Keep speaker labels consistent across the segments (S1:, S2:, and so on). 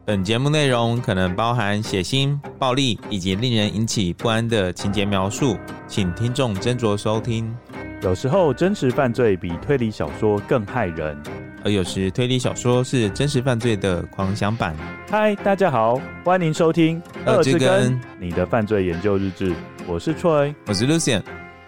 S1: 本节目内容可能包含血腥、暴力以及令人引起不安的情节描述，请听众斟酌收听。
S2: 有时候真实犯罪比推理小说更害人，
S1: 而有时推理小说是真实犯罪的狂想版。
S2: 嗨，大家好，欢迎收听
S1: 二之根
S2: 你的犯罪研究日志，我是 Troy，
S1: 我是 Lucian。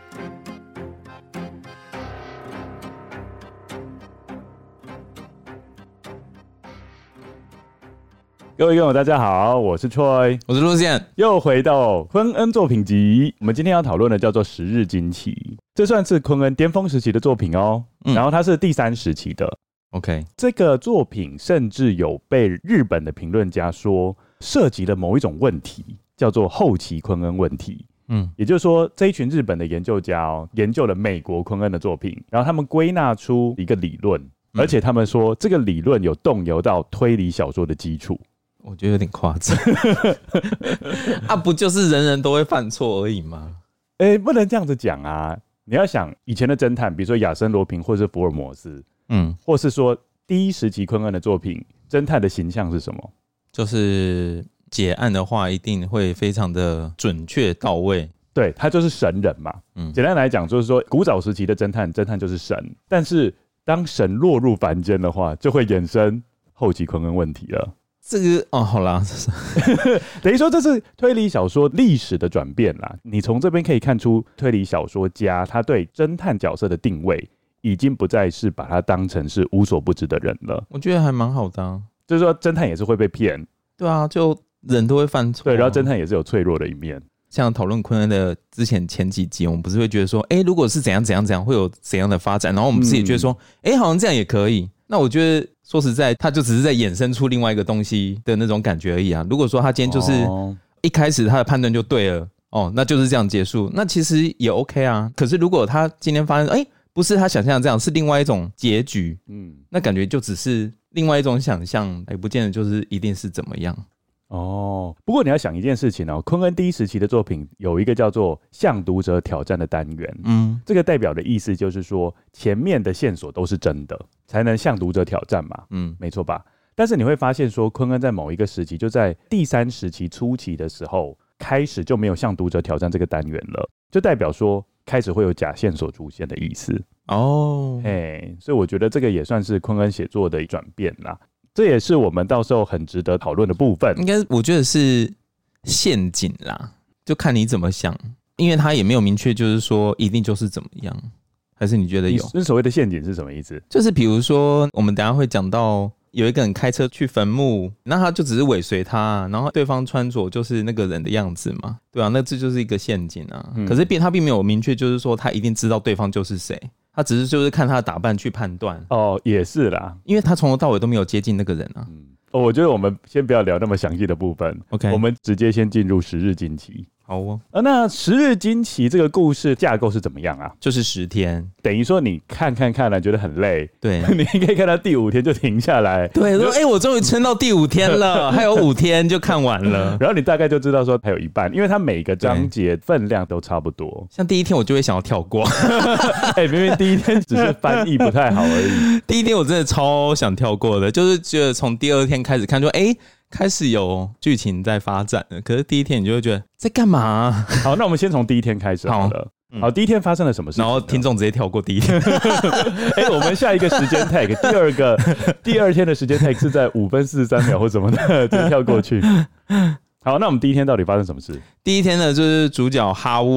S2: 各位观众大家好，我是 Troy，
S1: 我是 Lucian，
S2: 又回到昆恩作品集。我们今天要讨论的叫做《十日惊奇》，这算是昆恩巅峰时期的作品哦。然后它是第3时期的。
S1: OK，
S2: 这个作品甚至有被日本的评论家说涉及了某一种问题，叫做后期昆恩问题。也就是说，这一群日本的研究家研究了美国昆恩的作品，然后他们归纳出一个理论，而且他们说这个理论有动摇到推理小说的基础。
S1: 我觉得有点夸张啊，不就是人人都会犯错而已吗？
S2: 不能这样子讲啊！你要想以前的侦探，比如说亚森罗平或是福尔摩斯，或是说第1时期昆恩的作品，侦探的形象是什么？
S1: 就是解案的话，一定会非常的准确到位。
S2: 对，他就是神人嘛。简单来讲，就是说古早时期的侦探就是神，但是当神落入凡间的话，就会衍生后期昆恩问题了。
S1: 这个好啦，
S2: 等于说这是推理小说历史的转变啦。你从这边可以看出，推理小说家他对侦探角色的定位，已经不再是把他当成是无所不知的人了。
S1: 我觉得还蛮好的啊，
S2: 就是说侦探也是会被骗，
S1: 对啊，就人都会犯错，
S2: 对，然后侦探也是有脆弱的一面。
S1: 像讨论昆恩的前几集，我们不是会觉得说，如果是怎样怎样怎样，会有怎样的发展，然后我们自己也觉得说，好像这样也可以。那我觉得说实在，他就只是在衍生出另外一个东西的那种感觉而已啊。如果说他今天就是一开始他的判断就对了，那就是这样结束，那其实也 OK 啊。可是如果他今天发生，不是他想象的这样，是另外一种结局，那感觉就只是另外一种想象，不见得就是一定是怎么样。
S2: 不过你要想一件事情哦，昆恩第1时期的作品有一个叫做向读者挑战的单元，这个代表的意思就是说前面的线索都是真的，才能向读者挑战嘛，没错吧？但是你会发现说，昆恩在某一个时期，就在第3时期初期的时候，开始就没有向读者挑战这个单元了，就代表说开始会有假线索出现的意思所以我觉得这个也算是昆恩写作的转变啦。这也是我们到时候很值得讨论的部分。
S1: 应该我觉得是陷阱啦，就看你怎么想，因为他也没有明确就是说一定就是怎么样，还是你觉得有？
S2: 那所谓的陷阱是什么意思？
S1: 就是比如说我们等一下会讲到有一个人开车去坟墓，那他就只是尾随他，然后对方穿着就是那个人的样子嘛，对啊，那这就是一个陷阱啊。可是他并没有明确就是说他一定知道对方就是谁，他只是就是看他的打扮去判断。
S2: 也是啦，
S1: 因为他从头到尾都没有接近那个人啊。
S2: 我觉得我们先不要聊那么详细的部分
S1: ，OK，
S2: 我们直接先进入10日惊奇。
S1: 好哦。
S2: 那10日惊奇这个故事架构是怎么样啊？
S1: 就是10天，
S2: 等于说你看了觉得很累，
S1: 对，
S2: 你可以看到第5天就停下来，
S1: 对，说我终于撑到第5天了，还有5天就看完了，
S2: 然后你大概就知道说还有一半，因为它每个章节分量都差不多。
S1: 像第1天我就会想要跳过，
S2: 明明第1天只是翻译不太好而已。
S1: 第1天我真的超想跳过的，就是觉得从第2天开始看就开始有剧情在发展了，可是第1天你就会觉得在干嘛啊？
S2: 好，那我们先从第1天开始好了。好，第1天发生了什么事情？
S1: 然后听众直接跳过第1天。
S2: 我们下一个时间 tag， 第2天的时间 tag 是在5分43秒或什么的，直接跳过去。好，那我们第1天到底发生什么事？
S1: 第1天呢，就是主角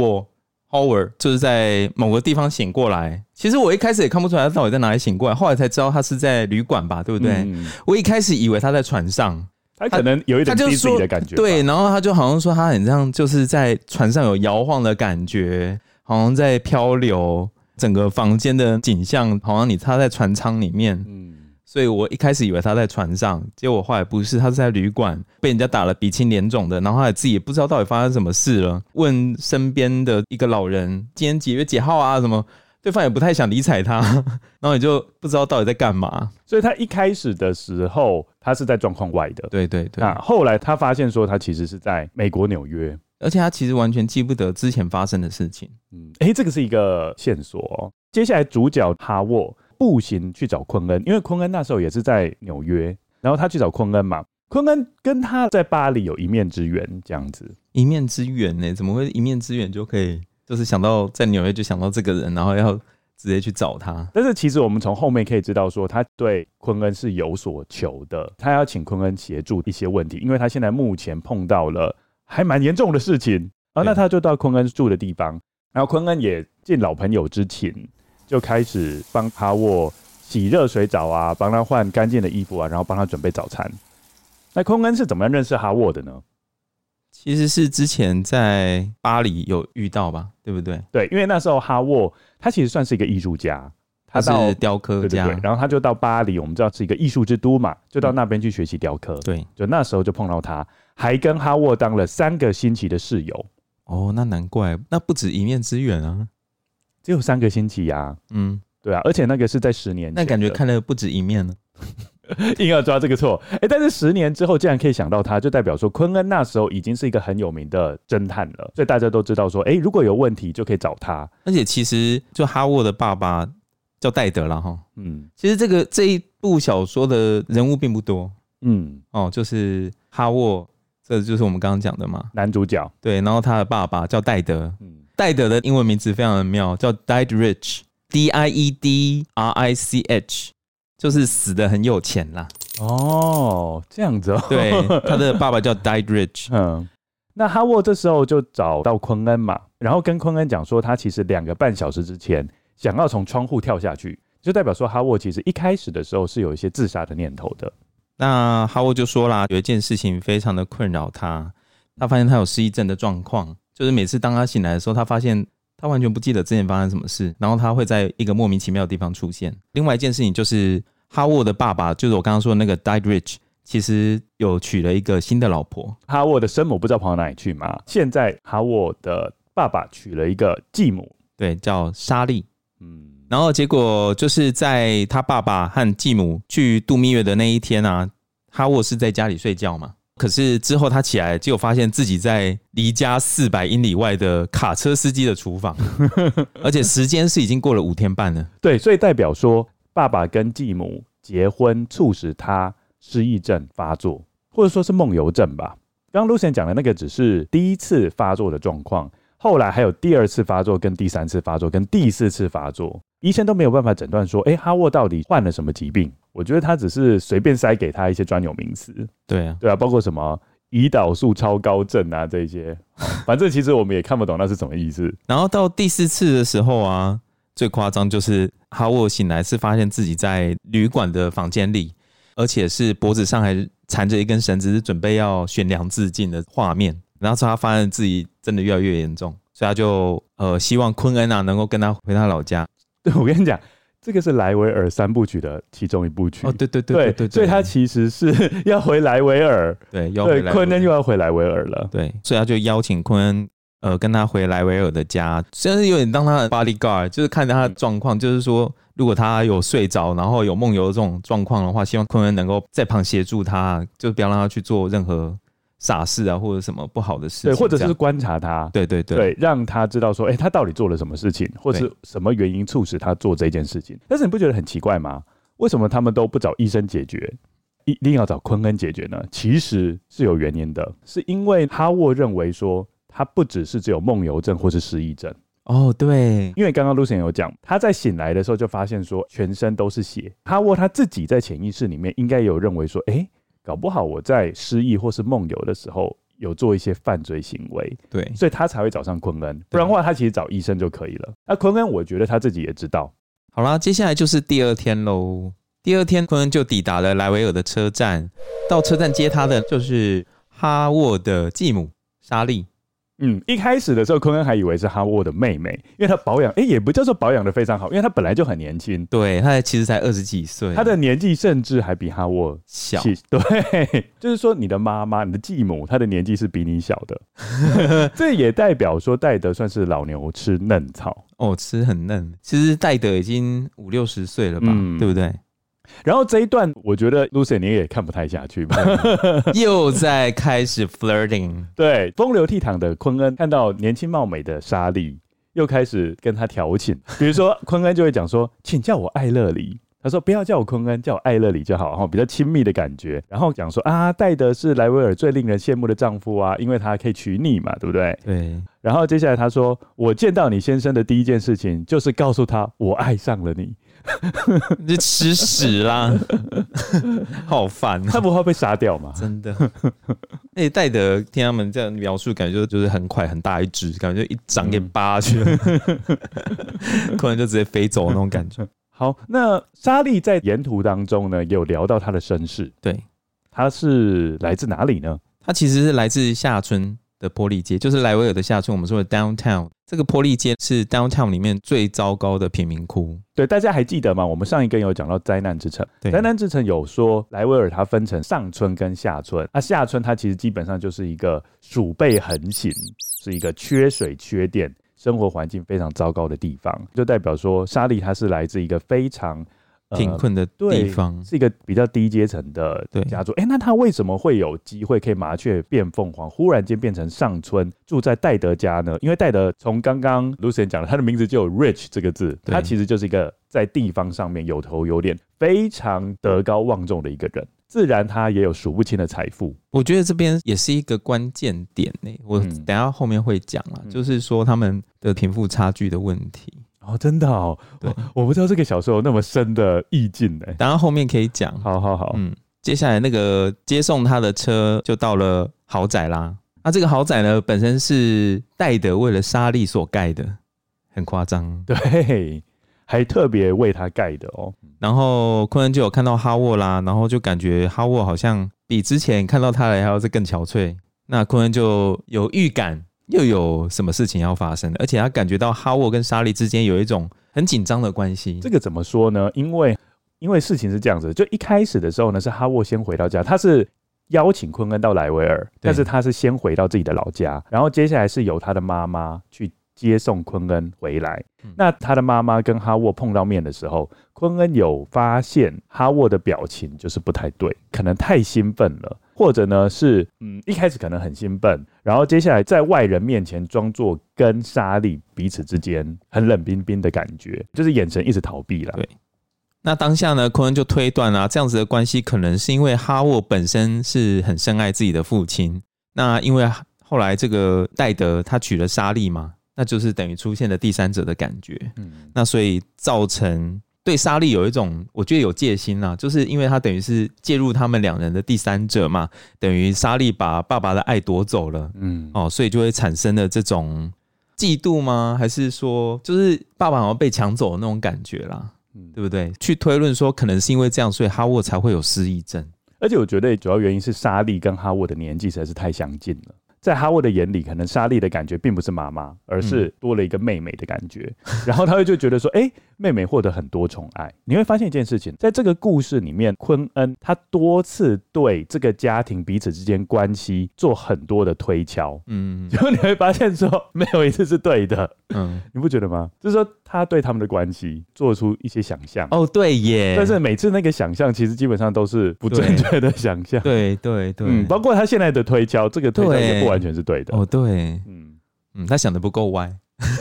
S1: Howard 就是在某个地方醒过来。其实我一开始也看不出来他到底在哪里醒过来，后来才知道他是在旅馆吧，对不对？我一开始以为他在船上。
S2: 他可能有一点 dizzy 的感觉，
S1: 对，然后他就好像说他很像就是在船上有摇晃的感觉，好像在漂流，整个房间的景象好像他在船舱里面，所以我一开始以为他在船上，结果后来不是，他是在旅馆被人家打了鼻青脸肿的，然后他自己也不知道到底发生什么事了，问身边的一个老人今天几月几号啊什么，对方也不太想理睬他，然后你就不知道到底在干嘛。
S2: 所以他一开始的时候他是在状况外的，
S1: 对对对。
S2: 后来他发现说他其实是在美国纽约，
S1: 而且他其实完全记不得之前发生的事情。
S2: 这个是一个线索接下来主角哈沃步行去找昆恩，因为昆恩那时候也是在纽约，然后他去找昆恩嘛， 昆恩跟他在巴黎有一面之缘，这样子。
S1: 一面之缘呢？怎么会一面之缘就可以，就是想到在纽约就想到这个人，然后要直接去找他？
S2: 但是其实我们从后面可以知道说，他对昆恩是有所求的，他要请昆恩协助一些问题，因为他现在目前碰到了还蛮严重的事情啊。那他就到昆恩住的地方，然后昆恩也尽老朋友之情，就开始帮哈沃洗热水澡啊，帮他换干净的衣服啊，然后帮他准备早餐。那昆恩是怎么样认识哈沃的呢？
S1: 其实是之前在巴黎有遇到吧，对不对？
S2: 对，因为那时候哈沃他其实算是一个艺术家，
S1: 他是雕刻家，
S2: 对，然后他就到巴黎，我们知道是一个艺术之都嘛，就到那边去学习雕刻。
S1: 对，
S2: 就那时候就碰到他，还跟哈沃当了3个星期的室友。
S1: 哦，那难怪，那不止一面之缘啊，
S2: 只有3个星期啊。对啊，而且那个是在10年前，
S1: 那感觉看了不止一面呢。
S2: 硬要抓这个错，但是10年之后竟然可以想到他，就代表说昆恩那时候已经是一个很有名的侦探了，所以大家都知道说，如果有问题就可以找他。
S1: 而且其实就哈沃的爸爸叫戴德啦齁，其实这一部小说的人物并不多，就是哈沃，这就是我们刚刚讲的嘛，
S2: 男主角，
S1: 对，然后他的爸爸叫戴德，戴德的英文名字非常的妙，叫 Diedrich Diedrich， 就是死得很有钱啦。
S2: 哦，这样子哦。
S1: 对，他的爸爸叫 Diedrich。
S2: 那哈沃这时候就找到昆恩嘛，然后跟昆恩讲说，他其实2个半小时之前想要从窗户跳下去，就代表说哈沃其实一开始的时候是有一些自杀的念头的。
S1: 那哈沃就说啦，有一件事情非常的困扰他，他发现他有失忆症的状况，就是每次当他醒来的时候，他发现他完全不记得之前发生什么事，然后他会在一个莫名其妙的地方出现。另外一件事情就是哈沃的爸爸，就是我刚刚说的那个 Diedrich， 其实有娶了一个新的老婆。
S2: 哈沃的生母不知道跑到哪里去嘛，现在哈沃的爸爸娶了一个继母，
S1: 对，叫莎莉。然后结果就是在他爸爸和继母去度蜜月的那一天啊，哈沃是在家里睡觉嘛，可是之后他起来结果发现自己在离家400英里外的卡车司机的厨房而且时间是已经过了5天半了。
S2: 对，所以代表说爸爸跟继母结婚促使他失忆症发作，或者说是梦游症吧。刚刚 Lucien 讲的那个只是第一次发作的状况，后来还有第2次发作跟第3次发作跟第4次发作，医生都没有办法诊断说哈沃到底患了什么疾病。我觉得他只是随便塞给他一些专有名词。对啊，包括什么胰岛素超高症啊这些反正其实我们也看不懂那是什么意思。
S1: 然后到第4次的时候啊，最夸张就是哈沃醒来是发现自己在旅馆的房间里，而且是脖子上还缠着一根绳子，是准备要悬梁自尽的画面。然后他发现自己真的越来越严重，所以他就希望昆恩啊能够跟他回他老家。
S2: 对，我跟你讲，这个是莱维尔3部曲的其中一部曲。
S1: 对，
S2: 所以他其实是要回莱维尔。
S1: 对，
S2: 昆恩又要回莱维尔了。
S1: 对，所以他就邀请昆恩跟他回莱维尔的家，虽然是有点当他的 bodyguard， 就是看着他的状况，就是说如果他有睡着然后有梦游的这种状况的话，希望昆恩能够在旁协助他，就不要让他去做任何傻事啊，或者什么不好的事情，
S2: 对，或者是观察他，
S1: 对，
S2: 让他知道说，他到底做了什么事情，或是什么原因促使他做这件事情。但是你不觉得很奇怪吗？为什么他们都不找医生解决，一定要找昆恩解决呢？其实是有原因的，是因为哈沃认为说，他不只是只有梦游症或是失忆症。对，因为刚刚 Lucien 有讲，他在醒来的时候就发现说，全身都是血。哈沃他自己在潜意识里面应该有认为说，搞不好我在失忆或是梦游的时候有做一些犯罪行为，
S1: 对，
S2: 所以他才会找上昆恩，不然的话他其实找医生就可以了。那昆恩我觉得他自己也知道。
S1: 好啦，接下来就是第2天咯。第2天昆恩就抵达了莱维尔的车站，到车站接他的就是哈沃的继母莎莉。
S2: 一开始的时候昆恩还以为是哈沃的妹妹，因为他保养也不叫做保养的非常好，因为他本来就很年轻。
S1: 对，他其实才20几岁，
S2: 他的年纪甚至还比哈沃
S1: 小。
S2: 对，就是说你的妈妈，你的继母，她的年纪是比你小的这也代表说戴德算是老牛吃嫩草。
S1: 吃很嫩。其实戴德已经50-60岁了吧，对不对？
S2: 然后这一段我觉得 Lucien 你也看不太下去吧
S1: 又在开始 flirting。
S2: 对，风流倜傥的昆恩看到年轻貌美的莎莉，又开始跟他调情。比如说昆恩就会讲说，请叫我艾乐里， 他说不要叫我昆恩，叫我艾勒里就好，比较亲密的感觉。然后讲说啊，戴德是莱维尔最令人羡慕的丈夫啊，因为他可以娶你嘛，对不对？
S1: 对。
S2: 然后接下来他说，我见到你先生的第一件事情就是告诉他我爱上了你。
S1: 你就吃屎啦，好烦哦！
S2: 他不会被杀掉吗？
S1: 真的。那戴德听他们这样描述，感觉就是很快很大一只，感觉就一掌给扒下去了，可能就直接飞走那种感觉。
S2: 好，那莎莉在沿途当中呢，也有聊到她的身世。
S1: 对，
S2: 她是来自哪里呢？
S1: 她其实是来自下村的波利街，就是莱维尔的下村，我们说的 downtown。这个波利街是 downtown 里面最糟糕的贫民窟。
S2: 对，大家还记得吗？我们上一根有讲到灾难之城，灾难之城有说莱维尔它分成上村跟下村，下村它其实基本上就是一个鼠辈横行，是一个缺水缺电，生活环境非常糟糕的地方，就代表说莎莉她是来自一个非常
S1: 贫困的地方，
S2: 是一个比较低阶层的家族。那他为什么会有机会可以麻雀变凤凰，忽然间变成上村住在戴德家呢？因为戴德从刚刚 Lucien 讲了，他的名字就有 rich 这个字，他其实就是一个在地方上面有头有脸，非常德高望重的一个人，自然他也有数不清的财富。我
S1: 觉得这边也是一个关键点我等一下后面会讲啦，就是说他们的贫富差距的问题。
S2: 真的哦，对，我不知道这个小说有那么深的意境
S1: 当然后面可以讲。
S2: 好，
S1: 接下来那个接送他的车就到了豪宅啦。那这个豪宅呢，本身是戴德为了莎莉所盖的，很夸张。
S2: 对，还特别为他盖的哦。
S1: 然后昆恩就有看到哈沃啦，然后就感觉哈沃好像比之前看到他来还要更憔悴。那昆恩就有预感。又有什么事情要发生，而且他感觉到哈沃跟莎莉之间有一种很紧张的关系。
S2: 这个怎么说呢？因为事情是这样子，就一开始的时候呢，是哈沃先回到家，他是邀请昆恩到莱维尔，但是他是先回到自己的老家，然后接下来是由他的妈妈去接送昆恩回来。那他的妈妈跟哈沃碰到面的时候，昆恩有发现哈沃的表情就是不太对，可能太兴奋了，或者呢是一开始可能很兴奋，然后接下来在外人面前装作跟莎莉彼此之间很冷冰冰的感觉，就是眼神一直逃避啦。
S1: 对，那当下呢，昆恩就推断这样子的关系可能是因为哈沃本身是很深爱自己的父亲，那因为后来这个戴德他娶了莎莉嘛，那就是等于出现了第三者的感觉。那所以造成对莎莉有一种我觉得有戒心啦，就是因为他等于是介入他们两人的第三者嘛，等于莎莉把爸爸的爱夺走了，所以就会产生了这种嫉妒吗？还是说就是爸爸好像被抢走的那种感觉啦，对不对？去推论说可能是因为这样，所以哈沃才会有失忆症。
S2: 而且我觉得主要原因是莎莉跟哈沃的年纪实在是太相近了。在哈沃的眼里，可能莎莉的感觉并不是妈妈，而是多了一个妹妹的感觉。然后他会就觉得说，妹妹获得很多宠爱。你会发现一件事情，在这个故事里面，昆恩他多次对这个家庭彼此之间关系做很多的推敲，结果你会发现说，没有一次是对的，你不觉得吗？就是说他对他们的关系做出一些想象。
S1: 对耶，
S2: 但是每次那个想象其实基本上都是不正确的想象。
S1: 对，
S2: 包括他现在的推敲，这个推敲也不完全是对的。
S1: 对，他想的不够歪。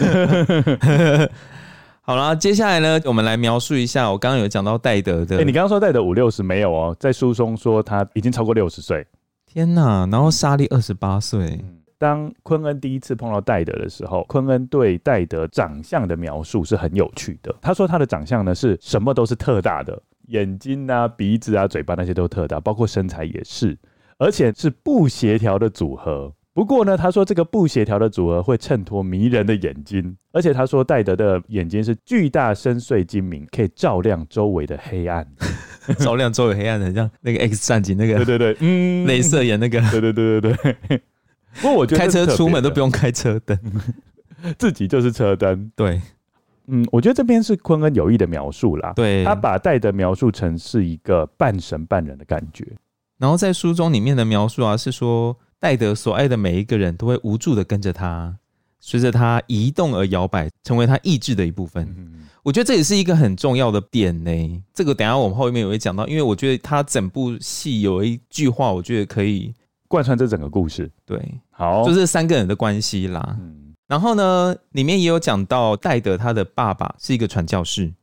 S1: 好啦，接下来呢，我们来描述一下我刚刚有讲到戴德的。
S2: 你刚刚说戴德50-60没有哦，在书中说他已经超过60岁。
S1: 天哪！然后莎莉28岁。
S2: 当昆恩第一次碰到戴德的时候，昆恩对戴德长相的描述是很有趣的。他说他的长相呢是什么都是特大的，眼睛啊、鼻子啊、嘴巴那些都特大，包括身材也是，而且是不协调的组合。不过呢，他说这个不协调的组合会衬托迷人的眼睛，而且他说戴德的眼睛是巨大、深邃、精明，可以照亮周围的黑暗。
S1: 照亮周围黑暗的，像那个 X 战警那个，
S2: 对，
S1: 雷射眼那个，
S2: 对。不过我觉得
S1: 开车出门都不用开车灯，
S2: 自己就是车灯。
S1: 对，
S2: 我觉得这边是昆恩有意的描述啦。
S1: 对，
S2: 他把戴德描述成是一个半神半人的感觉。
S1: 然后在书中里面的描述是说戴德所爱的每一个人都会无助的跟着他，随着他移动而摇摆，成为他意志的一部分。我觉得这也是一个很重要的点呢。这个等一下我们后面也会讲到，因为我觉得他整部戏有一句话，我觉得可以
S2: 贯穿这整个故事。
S1: 对，
S2: 好，
S1: 就是三个人的关系啦。然后呢，里面也有讲到戴德他的爸爸是一个传教士，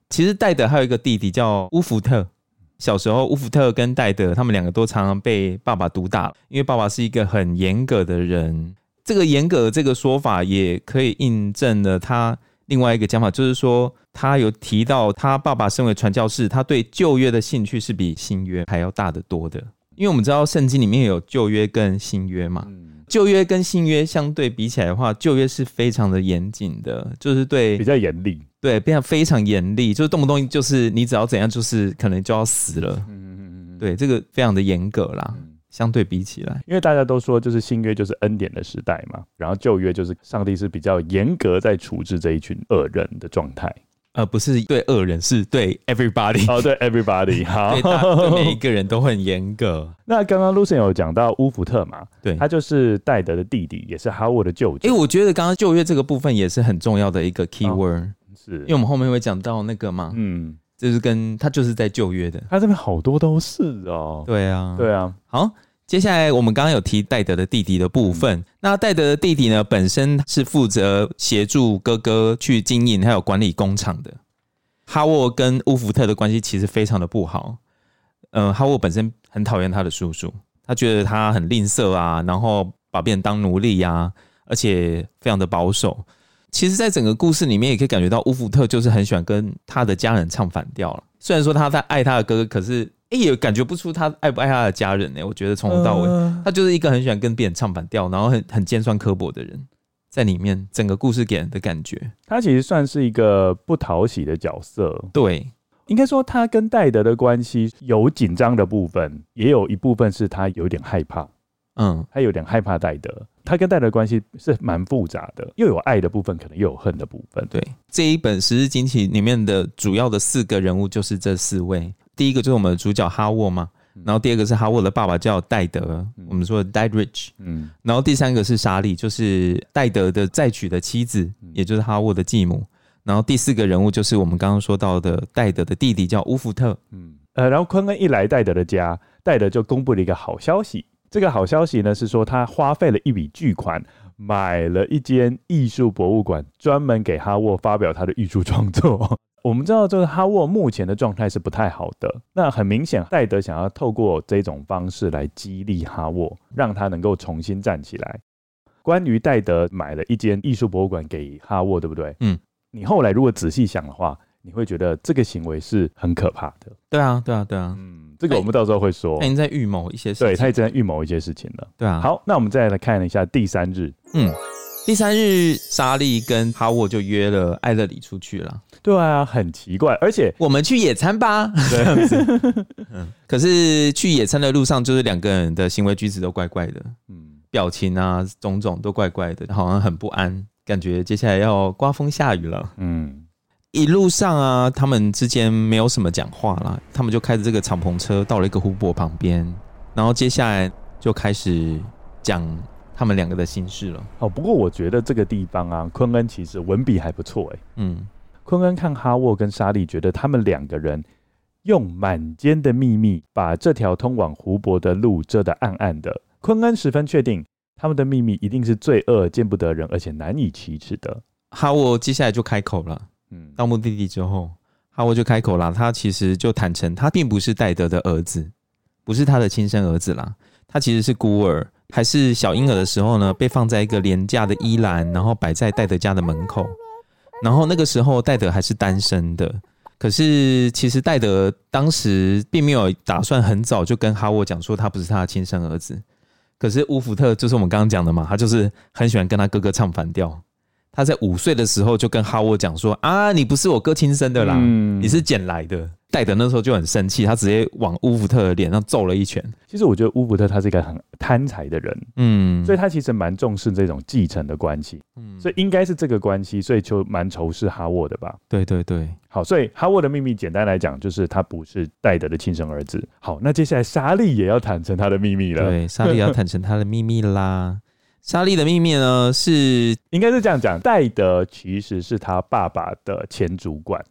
S1: 其实戴德还有一个弟弟叫乌福特。小时候乌福特跟戴德他们两个都常常被爸爸毒打，因为爸爸是一个很严格的人。这个严格这个说法也可以印证了他另外一个讲法，就是说他有提到他爸爸身为传教士，他对旧约的兴趣是比新约还要大得多的。因为我们知道圣经里面有旧约跟新约嘛，旧约跟新约相对比起来的话，旧约是非常的严谨的，就是对
S2: 比较严厉，
S1: 对，非常严厉，就是动不动就是你只要怎样，就是可能就要死了。对，这个非常的严格啦，相对比起来，
S2: 因为大家都说就是新约就是恩典的时代嘛，然后旧约就是上帝是比较严格在处置这一群恶人的状态。
S1: 不是对恶人，是对 everybody。
S2: 哦，对 everybody， 好，
S1: 对每一个人都很严格。
S2: 那刚刚 Lucien 有讲到乌福特嘛，
S1: 对，
S2: 他就是戴德的弟弟，也是哈沃的舅舅。
S1: 我觉得刚刚旧约这个部分也是很重要的一个 keyword，
S2: 是
S1: 因为我们后面会讲到那个嘛，就是跟他就是在旧约的，
S2: 他这边好多都是哦。
S1: 对啊，
S2: 对啊，
S1: 好。接下来我们刚刚有提戴德的弟弟的部分，那戴德的弟弟呢，本身是负责协助哥哥去经营还有管理工厂的。哈沃跟乌福特的关系其实非常的不好，哈沃本身很讨厌他的叔叔，他觉得他很吝啬啊，然后把别人当奴隶啊，而且非常的保守。其实在整个故事里面也可以感觉到乌福特就是很喜欢跟他的家人唱反调了，虽然说他在爱他的哥哥，可是也感觉不出他爱不爱他的家人我觉得从头到尾他就是一个很喜欢跟别人唱反调，然后很尖酸刻薄的人，在里面整个故事给人的感觉
S2: 他其实算是一个不讨喜的角色。
S1: 对，
S2: 应该说他跟戴德的关系有紧张的部分，也有一部分是他有点害怕，他有点害怕戴德。他跟戴德的关系是蛮复杂的，又有爱的部分，可能又有恨的部分。
S1: 对，这一本《十日惊奇》里面的主要的4个人物就是这4位。第一个就是我们的主角哈沃嘛，然后第二个是哈沃的爸爸叫戴德，我们说的 Dietrich，然后第3个是莎莉，就是戴德的再娶的妻子，也就是哈沃的继母。然后第4个人物就是我们刚刚说到的戴德的弟弟叫乌福特。
S2: 然后昆恩一来戴德的家，戴德就公布了一个好消息。这个好消息呢是说他花费了一笔巨款，买了一间艺术博物馆，专门给哈沃发表他的艺术创作。我们知道这个哈沃目前的状态是不太好的，那很明显戴德想要透过这种方式来激励哈沃，让他能够重新站起来。关于戴德买了一间艺术博物馆给哈沃，对不对？你后来如果仔细想的话，你会觉得这个行为是很可怕的。
S1: 对啊。
S2: 这个我们到时候会说。
S1: 他已经在预谋一些事情。
S2: 对，他已经在预谋一些事情了。
S1: 对啊。
S2: 好，那我们再来看一下第3日。
S1: 第3日，莎莉跟哈沃就约了艾勒里出去了。
S2: 对啊，很奇怪，而且
S1: 我们去野餐吧。这样子。可是去野餐的路上，就是2个人的行为举止都怪怪的，表情啊，种种都怪怪的，好像很不安，感觉接下来要刮风下雨了。一路上啊，他们之间没有什么讲话啦，他们就开着这个敞篷车到了一个湖泊旁边，然后接下来就开始讲他们2个的心事了。
S2: 不过我觉得这个地方啊，昆恩其实文笔还不错昆恩看哈沃跟莎莉，觉得他们2个人用满肩的秘密把这条通往湖泊的路遮得暗暗的。昆恩十分确定他们的秘密一定是罪恶、见不得人，而且难以启齿的。
S1: 哈沃接下来就开口了。到目的地之后，哈沃就开口啦，他其实就坦诚他并不是戴德的儿子，不是他的亲生儿子啦，他其实是孤儿，还是小婴儿的时候呢，被放在一个廉价的衣篮，然后摆在戴德家的门口。然后那个时候戴德还是单身的，可是其实戴德当时并没有打算很早就跟哈沃讲说他不是他的亲生儿子。可是乌福特就是我们刚刚讲的嘛，他就是很喜欢跟他哥哥唱反调。他在5岁的时候就跟哈沃讲说啊，你不是我哥亲生的啦，你是捡来的。戴德那时候就很生气，他直接往乌福特的脸上揍了一拳。
S2: 其实我觉得乌福特他是一个很贪财的人，所以他其实蛮重视这种继承的关系，所以应该是这个关系，所以就蛮仇视哈沃的吧。
S1: 对。
S2: 好，所以哈沃的秘密简单来讲就是他不是戴德的亲生儿子。好，那接下来莎莉也要坦诚他的秘密了。
S1: 对，莎莉要坦诚他的秘密啦。莎莉的秘密呢是
S2: 应该是这样讲，戴德其实是他爸爸的前主管。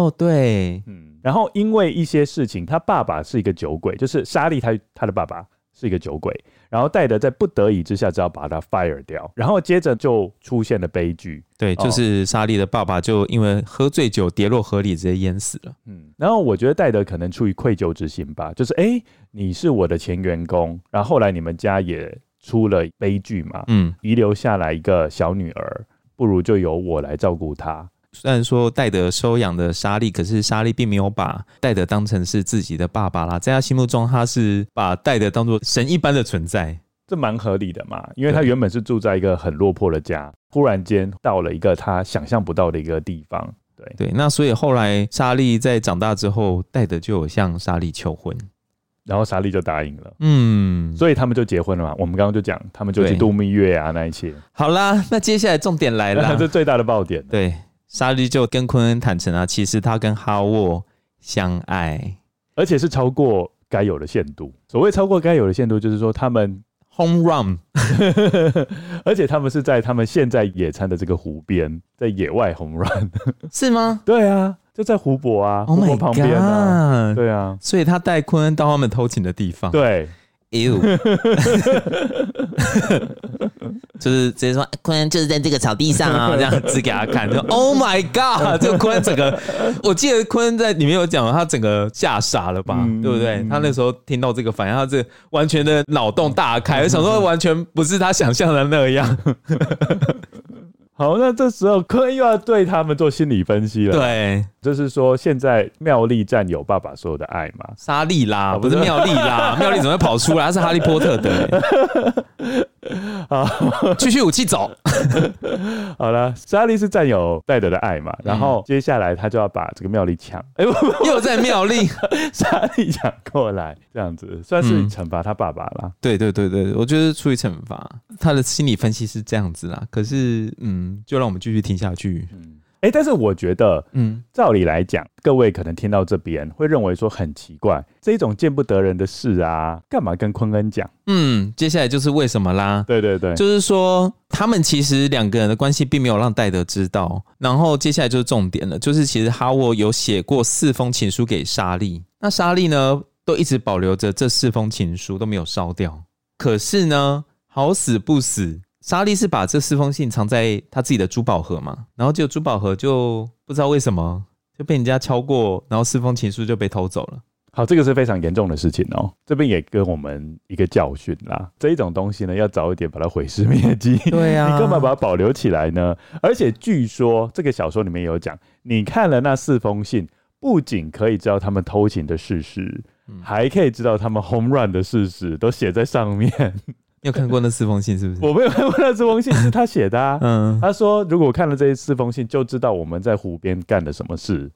S1: 对，
S2: 然后因为一些事情，他爸爸是一个酒鬼，就是莎莉他的爸爸是一个酒鬼，然后戴德在不得已之下只好把他 fire 掉，然后接着就出现了悲剧。
S1: 对，就是莎莉的爸爸就因为喝醉酒跌落河里直接淹死了。
S2: 然后我觉得戴德可能出于愧疚之心吧，就是你是我的前员工，然后后来你们家也出了悲剧嘛，遗留下来一个小女儿，不如就由我来照顾她。
S1: 虽然说戴德收养的莎莉，可是莎莉并没有把戴德当成是自己的爸爸啦，在他心目中他是把戴德当作神一般的存在，
S2: 这蛮合理的嘛，因为他原本是住在一个很落魄的家，忽然间到了一个他想象不到的一个地方。
S1: 对，那所以后来莎莉在长大之后，戴德就有向莎莉求婚，
S2: 然后莎莉就答应了，所以他们就结婚了嘛。我们刚刚就讲，他们就去度蜜月啊，那一切。
S1: 好啦，那接下来重点来了，
S2: 这最大的爆点。
S1: 对，莎莉就跟昆恩坦诚啊，其实他跟哈沃相爱，
S2: 而且是超过该有的限度。所谓超过该有的限度，就是说他们
S1: home run
S2: 而且他们是在他们现在野餐的这个湖边，在野外 home run
S1: 是吗？
S2: 对啊，就在湖泊啊，湖泊旁边啊，对啊，
S1: 所以他带昆恩到他们偷情的地方。
S2: 对
S1: 就是直接说昆恩就是在这个草地上啊，这样指给他看，就 Oh my God， 这个昆恩整个，我记得昆恩在里面有讲，他整个吓傻了吧，对不对？他那时候听到这个反应，他这完全的脑洞大开，我想说完全不是他想象的那样。
S2: 好，那这时候昆恩又要对他们做心理分析了。
S1: 对，
S2: 就是说现在妙丽占有爸爸所有的爱嘛？
S1: 莎莉啦，不是妙丽啦，妙丽怎么会跑出来？他是哈利波特的。好，继续武器走。
S2: 好了，莎莉是占有戴德的爱嘛，然后接下来他就要把这个妙丽抢，
S1: 又在妙丽，
S2: 莎莉抢过来，这样子算是惩罚他爸爸啦。
S1: 对，我觉得出于惩罚，他的心理分析是这样子啦。可是，就让我们继续听下去。
S2: 但是我觉得，照理来讲，各位可能听到这边会认为说很奇怪，这种见不得人的事啊，干嘛跟昆恩讲？
S1: 接下来就是为什么啦？
S2: 对，
S1: 就是说他们其实两个人的关系并没有让戴德知道，然后接下来就是重点了，就是其实哈沃有写过4封情书给莎莉，那莎莉呢都一直保留着这4封情书都没有烧掉，可是呢，好死不死。莎莉是把这4封信藏在她自己的珠宝盒嘛，然后就珠宝盒就不知道为什么就被人家敲过，然后4封情书就被偷走了。
S2: 好，这个是非常严重的事情哦。这边也跟我们一个教训啦，这一种东西呢，要早一点把它毁尸灭迹。
S1: 对啊，
S2: 你干嘛把它保留起来呢？而且据说这个小说里面有讲，你看了那4封信，不仅可以知道他们偷情的事实，还可以知道他们 home run 的事实，都写在上面。
S1: 你有看过那4封信是不是？
S2: 我没有看过那4封信，是他写的啊。他说如果看了这4封信，就知道我们在湖边干了什么事。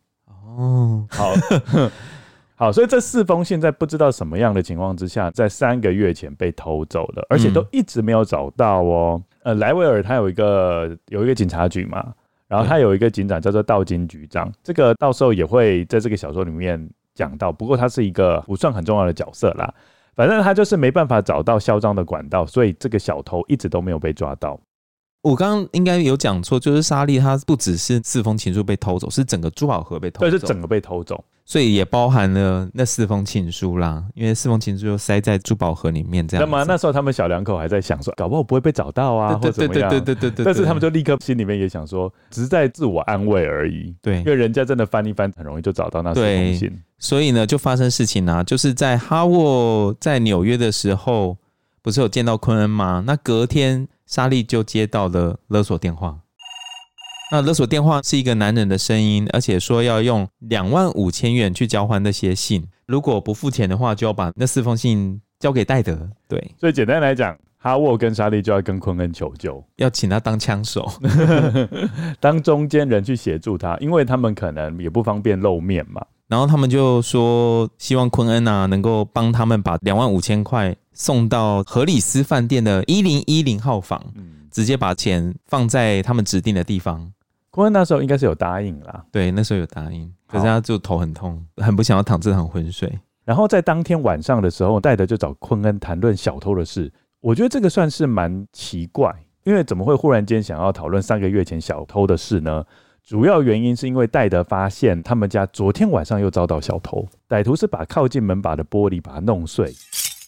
S2: 好，所以这4封信在不知道什么样的情况之下，在3个月前被偷走了，而且都一直没有找到哦。莱维尔他有一个警察局嘛，然后他有一个警长叫做道金局长，这个到时候也会在这个小说里面讲到，不过他是一个不算很重要的角色啦。反正他就是没办法找到嚣张的管道，所以这个小偷一直都没有被抓到。
S1: 我刚刚应该有讲错，就是莎莉她不只是4封情书被偷走，是整个珠宝盒被偷走。
S2: 对，是整个被偷走，
S1: 所以也包含了那4封情书啦。因为4封情书就塞在珠宝盒里面这样子。
S2: 那么那时候他们小两口还在想说，搞不好不会被找到啊，或怎么样？
S1: 对。
S2: 但是他们就立刻心里面也想说，只是在自我安慰而已。
S1: 对，
S2: 因为人家真的翻一翻，很容易就找到那4封信。
S1: 所以呢，就发生事情啊，就是在哈沃在纽约的时候，不是有见到昆恩吗？那隔天莎莉就接到了勒索电话。那勒索电话是一个男人的声音，而且说要用25000元去交换那些信，如果不付钱的话，就要把那4封信交给戴德。对，
S2: 所以简单来讲，哈沃跟莎莉就要跟昆恩求救，
S1: 要请他当枪手，
S2: 当中间人去协助他，因为他们可能也不方便露面嘛。
S1: 然后他们就说希望昆恩啊能够帮他们把25000块送到荷里斯饭店的1010号房，直接把钱放在他们指定的地方。
S2: 昆恩那时候应该是有答应啦，
S1: 对，那时候有答应，可是他就头很痛，很不想要躺这场浑水。
S2: 然后在当天晚上的时候，戴德就找昆恩谈论小偷的事。我觉得这个算是蛮奇怪，因为怎么会忽然间想要讨论3个月前小偷的事呢？主要原因是因为戴德发现他们家昨天晚上又遭到小偷，歹徒是把靠近门把的玻璃把它弄碎，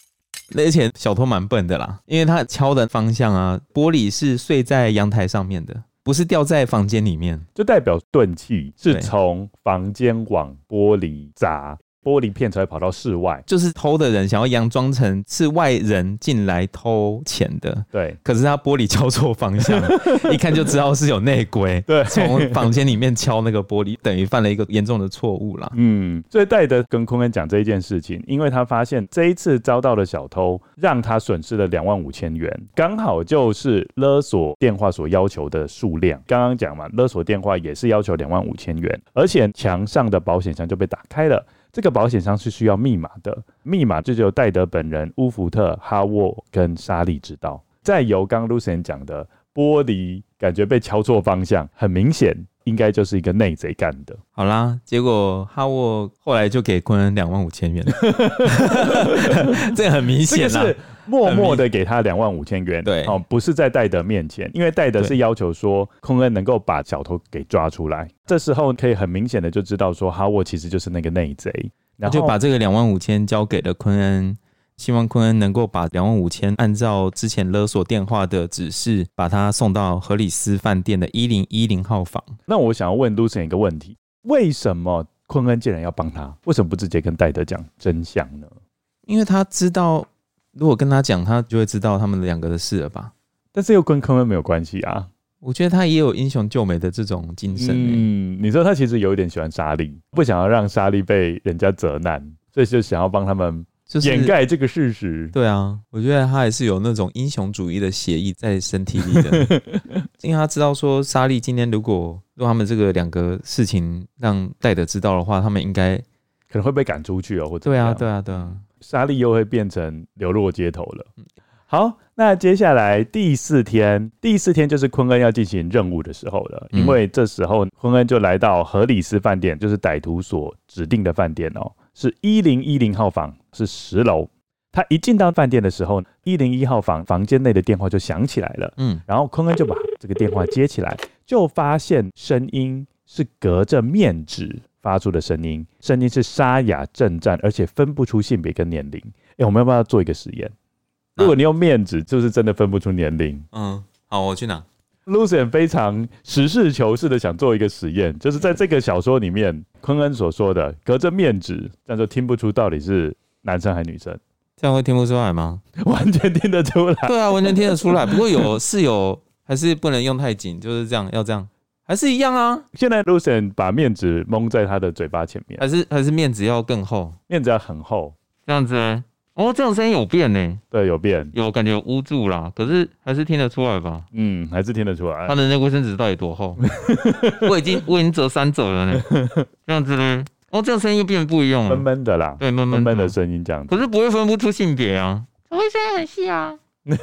S1: 而且小偷蛮笨的啦，因为他敲的方向啊，玻璃是碎在阳台上面的，不是掉在房间里面，
S2: 就代表钝器是从房间往玻璃砸，玻璃片才会跑到室外，
S1: 就是偷的人想要佯装成是外人进来偷钱的，
S2: 对，
S1: 可是他玻璃敲错方向，一看就知道是有内鬼，
S2: 对，
S1: 从房间里面敲那个玻璃，等于犯了一个严重的错误啦。
S2: 所以戴德跟昆恩讲这一件事情，因为他发现这一次遭到的小偷让他损失了25000元，刚好就是勒索电话所要求的数量。刚刚讲嘛，勒索电话也是要求25000元，而且墙上的保险箱就被打开了。这个保险箱是需要密码的，密码就只有戴德本人、乌福特、哈沃跟莎莉知道。再由刚 Lucien 讲的玻璃感觉被敲错方向，很明显应该就是一个内贼干的。
S1: 好啦，结果哈沃后来就给昆恩25000元，这个很明显啦，
S2: 这个是默默的给他25000元，
S1: 对，
S2: 不是在戴德面前，因为戴德是要求说昆恩能够把小偷给抓出来，这时候可以很明显的就知道说哈沃其实就是那个内贼，
S1: 然后就把这个25000交给了昆恩，希望昆恩能够把25000按照之前勒索电话的指示，把他送到荷里斯饭店的1010号房。
S2: 那我想要问 Lucien 一个问题，为什么昆恩竟然要帮他？为什么不直接跟戴德讲真相呢？
S1: 因为他知道，如果跟他讲，他就会知道他们两个的事了吧？
S2: 但是又跟昆恩没有关系啊。
S1: 我觉得他也有英雄救美的这种精神。
S2: 你说他其实有一点喜欢莎莉，不想要让莎莉被人家责难，所以就想要帮他们掩盖这个事实。
S1: 对啊，我觉得他还是有那种英雄主义的血液在身体里的，因为他知道说莎莉今天如果他们这个两个事情让戴德知道的话，他们应该
S2: 可能会被赶出去哦，或者
S1: 对啊，
S2: 莎莉又会变成流落街头了。好，那接下来第四天就是昆恩要进行任务的时候了，因为这时候昆恩就来到荷里斯饭店，就是歹徒所指定的饭店哦，是1010号房，是10楼。他一进到饭店的时候，101号房间内的电话就响起来了，然后昆恩就把这个电话接起来，就发现声音是隔着面纸发出的声音是沙哑震颤，而且分不出性别跟年龄。我们要不要做一个实验？如果你用面纸，就是真的分不出年龄。
S1: 好，我去拿。
S2: Lucien 非常实事求是的想做一个实验，就是在这个小说里面，昆恩所说的隔着面纸，这样就听不出到底是男生还是女生。
S1: 这样会听不出来吗？
S2: 完全听得出来。对
S1: 啊，完全听得出来。不过有还是不能用太紧，就是这样，要这样，还是一样啊。
S2: 现在 Lucien 把面纸蒙在他的嘴巴前面，
S1: 还是面纸要更厚，
S2: 面纸要很厚，
S1: 这样子欸。这种声音有变呢。
S2: 对，有变，有
S1: 感觉有捂住啦，可是还是听得出来吧？
S2: 还是听得出来。
S1: 他的那个卫生纸到底多厚？我已经折3折了呢。这样子呢？这样声音又变不一样了，
S2: 闷闷的啦，
S1: 对，闷闷
S2: 的声音这样子。
S1: 可是不会分不出性别啊，会声音很细啊，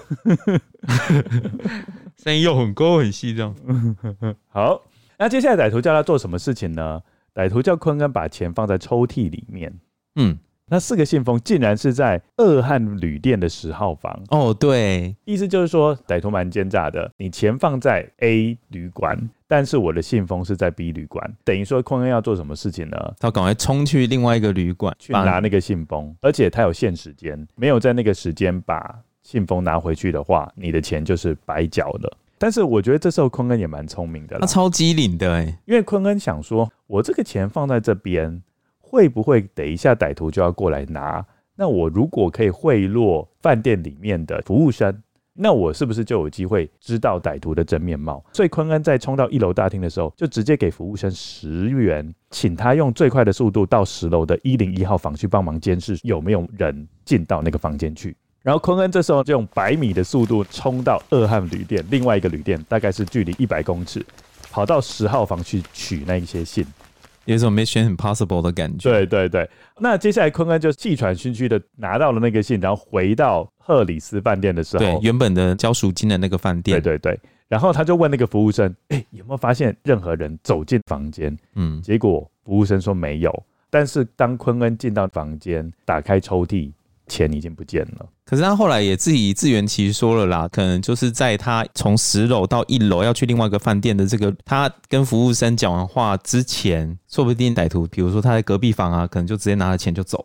S1: 声音又很高很细这样。
S2: 好，那接下来歹徒叫他做什么事情呢？歹徒叫昆恩把钱放在抽屉里面。那4个信封竟然是在2汉旅店的10号房。
S1: 对，
S2: 意思就是说歹徒蛮奸诈的，你钱放在 A 旅馆，但是我的信封是在 B 旅馆，等于说昆恩要做什么事情呢？
S1: 他赶快冲去另外一个旅馆
S2: 去拿那个信封，而且他有限时间，没有在那个时间把信封拿回去的话，你的钱就是白缴了。但是我觉得这时候昆恩也蛮聪明的啦，
S1: 他超机灵的
S2: 因为昆恩想说，我这个钱放在这边，会不会等一下歹徒就要过来拿？那我如果可以贿赂饭店里面的服务生，那我是不是就有机会知道歹徒的真面貌？所以昆恩在冲到1楼大厅的时候，就直接给服务生10元，请他用最快的速度到10楼的101号房去帮忙监视有没有人进到那个房间去。然后昆恩这时候就用100米的速度冲到2汉旅店，另外一个旅店大概是距离100公尺，跑到10号房去取那些信。
S1: 有一种 Mission Impossible 的感觉。
S2: 对，那接下来昆恩就气喘吁吁的拿到了那个信，然后回到赫里斯饭店的时候，
S1: 对，原本的交赎金的那个饭店，
S2: 对，然后他就问那个服务生，有没有发现任何人走进房间？结果服务生说没有，但是当昆恩进到房间，打开抽屉，钱已经不见了。
S1: 可是他后来也自己自圆其说了啦，可能就是在他从10楼到1楼要去另外一个饭店的这个，他跟服务生讲完话之前，说不定歹徒比如说他在隔壁房啊，可能就直接拿了钱就走了。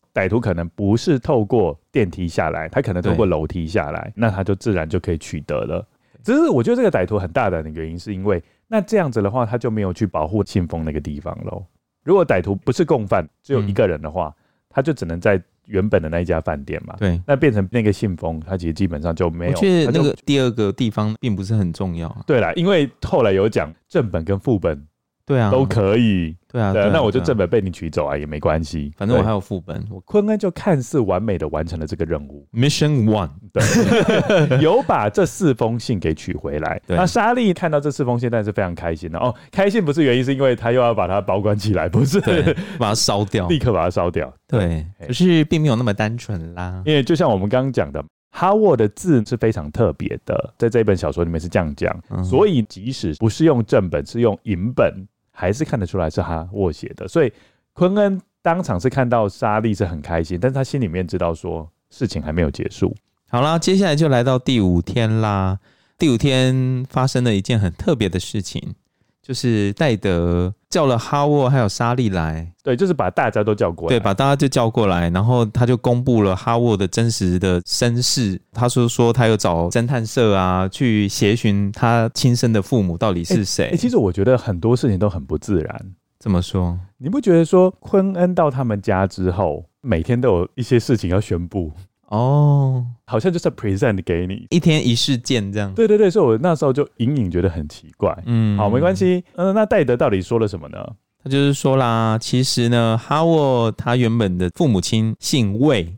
S2: 歹徒可能不是透过电梯下来，他可能透过楼梯下来，那他就自然就可以取得了。只是我觉得这个歹徒很大胆的原因是因为，那这样子的话他就没有去保护信封那个地方咯。如果歹徒不是共犯，只有一个人的话，他就只能在原本的那一家饭店嘛，
S1: 对，
S2: 那变成那个信封，它其实基本上就没有。
S1: 我觉得那个第二个地方并不是很重要
S2: 对啦，因为后来有讲正本跟副本，对啊，都可以。
S1: 对啊，
S2: 那我就正本被你取走啊，也没关系，
S1: 反正我还有副本。
S2: 昆恩就看似完美的完成了这个任务
S1: ，Mission One，
S2: 对，有把这4封信给取回来。那莎莉看到这4封信，但是非常开心的哦。开心不是原因，是因为他又要把它保管起来，不是
S1: 把它烧掉，
S2: 立刻把它烧掉。
S1: 对，可是并没有那么单纯啦。
S2: 因为就像我们刚刚讲的，哈沃的字是非常特别的，在这本小说里面是这样讲，所以即使不是用正本，是用银本，还是看得出来是哈沃写的。所以昆恩当场是看到莎莉是很开心，但是他心里面知道说事情还没有结束。
S1: 好啦，接下来就来到第5天啦。第5天发生了一件很特别的事情，就是戴德叫了哈沃还有莎莉来，
S2: 对，就是把大家都叫过来，
S1: 对，把大家就叫过来，然后他就公布了哈沃的真实的身世。他说他有找侦探社啊，去协寻他亲生的父母到底是谁。
S2: 其实我觉得很多事情都很不自然。
S1: 怎么说？
S2: 你不觉得说昆恩到他们家之后，每天都有一些事情要宣布？哦，好像就是 present 给你，
S1: 一天一事件这样。
S2: 对对对，所以我那时候就隐隐觉得很奇怪。好，没关系。那戴德到底说了什么呢？
S1: 他就是说啦，其实呢，哈沃他原本的父母亲姓魏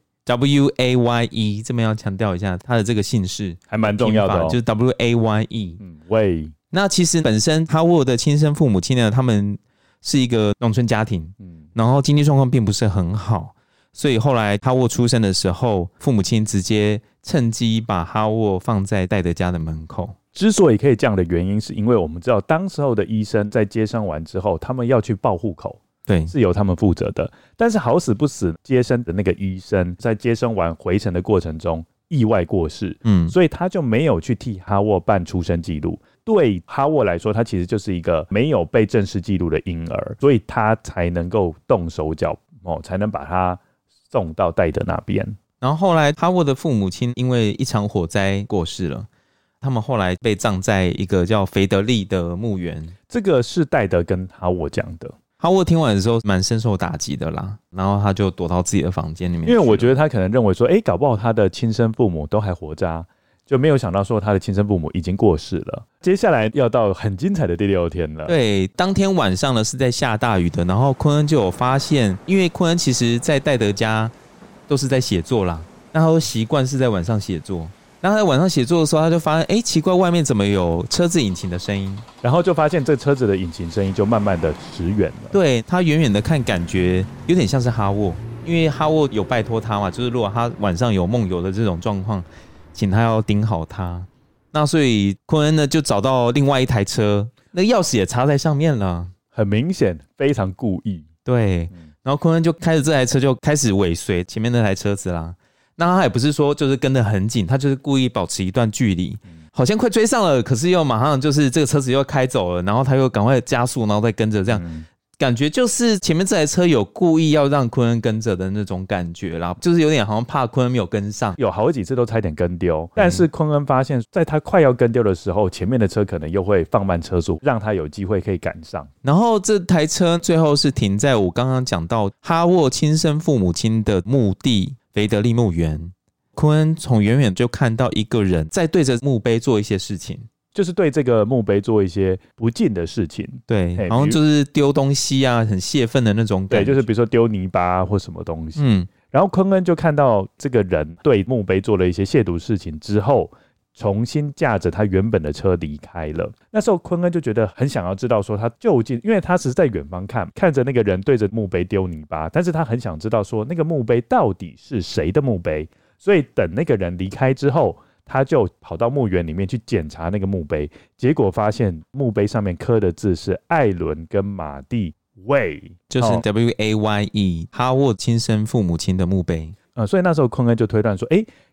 S1: ，W-A-Y-E， 这边要强调一下，他的这个姓氏
S2: 还蛮重要的哦，
S1: 就是 W-A-Y-E。
S2: 魏。
S1: 那其实本身哈沃的亲生父母亲呢，他们是一个农村家庭，然后经济状况并不是很好。所以后来哈沃出生的时候，父母亲直接趁机把哈沃放在戴德家的门口。
S2: 之所以可以这样的原因，是因为我们知道当时候的医生在接生完之后，他们要去报户口，
S1: 对，
S2: 是由他们负责的。但是好死不死，接生的那个医生在接生完回程的过程中意外过世，所以他就没有去替哈沃办出生记录。对哈沃来说，他其实就是一个没有被正式记录的婴儿，所以他才能够动手脚，才能把他送到戴德那边。
S1: 然后后来哈沃的父母亲因为一场火灾过世了，他们后来被葬在一个叫腓德利的墓园。
S2: 这个是戴德跟哈沃讲的。
S1: 哈沃听完的时候蛮深受打击的啦，然后他就躲到自己的房间里面。
S2: 因为我觉得他可能认为说，搞不好他的亲生父母都还活着啊，就没有想到说他的亲生父母已经过世了。接下来要到很精彩的第6天了。
S1: 对，当天晚上呢是在下大雨的，然后昆恩就有发现，因为昆恩其实在戴德家都是在写作啦，那他习惯是在晚上写作。然后他在晚上写作的时候，他就发现，奇怪，外面怎么有车子引擎的声音？
S2: 然后就发现这车子的引擎声音就慢慢的驰远了。
S1: 对，他远远的看，感觉有点像是哈沃，因为哈沃有拜托他嘛，就是如果他晚上有梦游的这种状况，请他要盯好他。那所以昆恩呢就找到另外一台车，那钥匙也插在上面了，
S2: 很明显，非常故意。
S1: 对，然后昆恩就开着这台车就开始尾随前面那台车子啦。那他也不是说就是跟得很紧，他就是故意保持一段距离，好像快追上了，可是又马上就是这个车子又开走了，然后他又赶快加速，然后再跟着这样。感觉就是前面这台车有故意要让昆恩跟着的那种感觉啦，就是有点好像怕昆恩没有跟上，
S2: 有好几次都差点跟丢。但是昆恩发现在他快要跟丢的时候，前面的车可能又会放慢车速，让他有机会可以赶上。
S1: 然后这台车最后是停在我刚刚讲到哈沃亲生父母亲的墓地腓德利墓园。昆恩从远远就看到一个人在对着墓碑做一些事情，
S2: 就是对这个墓碑做一些不敬的事情。
S1: 对，好像就是丢东西啊，很泄愤的那种感觉。
S2: 对，就是比如说丢泥巴或什么东西。然后昆恩就看到这个人对墓碑做了一些亵渎事情之后，重新驾着他原本的车离开了。那时候昆恩就觉得很想要知道说他究竟，因为他只是在远方看着那个人对着墓碑丢泥巴，但是他很想知道说那个墓碑到底是谁的墓碑。所以等那个人离开之后，他就跑到墓园里面去检查那个墓碑，结果发现墓碑上面刻的字是艾伦跟马蒂魏，
S1: 就是 W-A-Y-E， 哈沃亲生父母亲的墓碑。
S2: 所以那时候昆恩就推断说，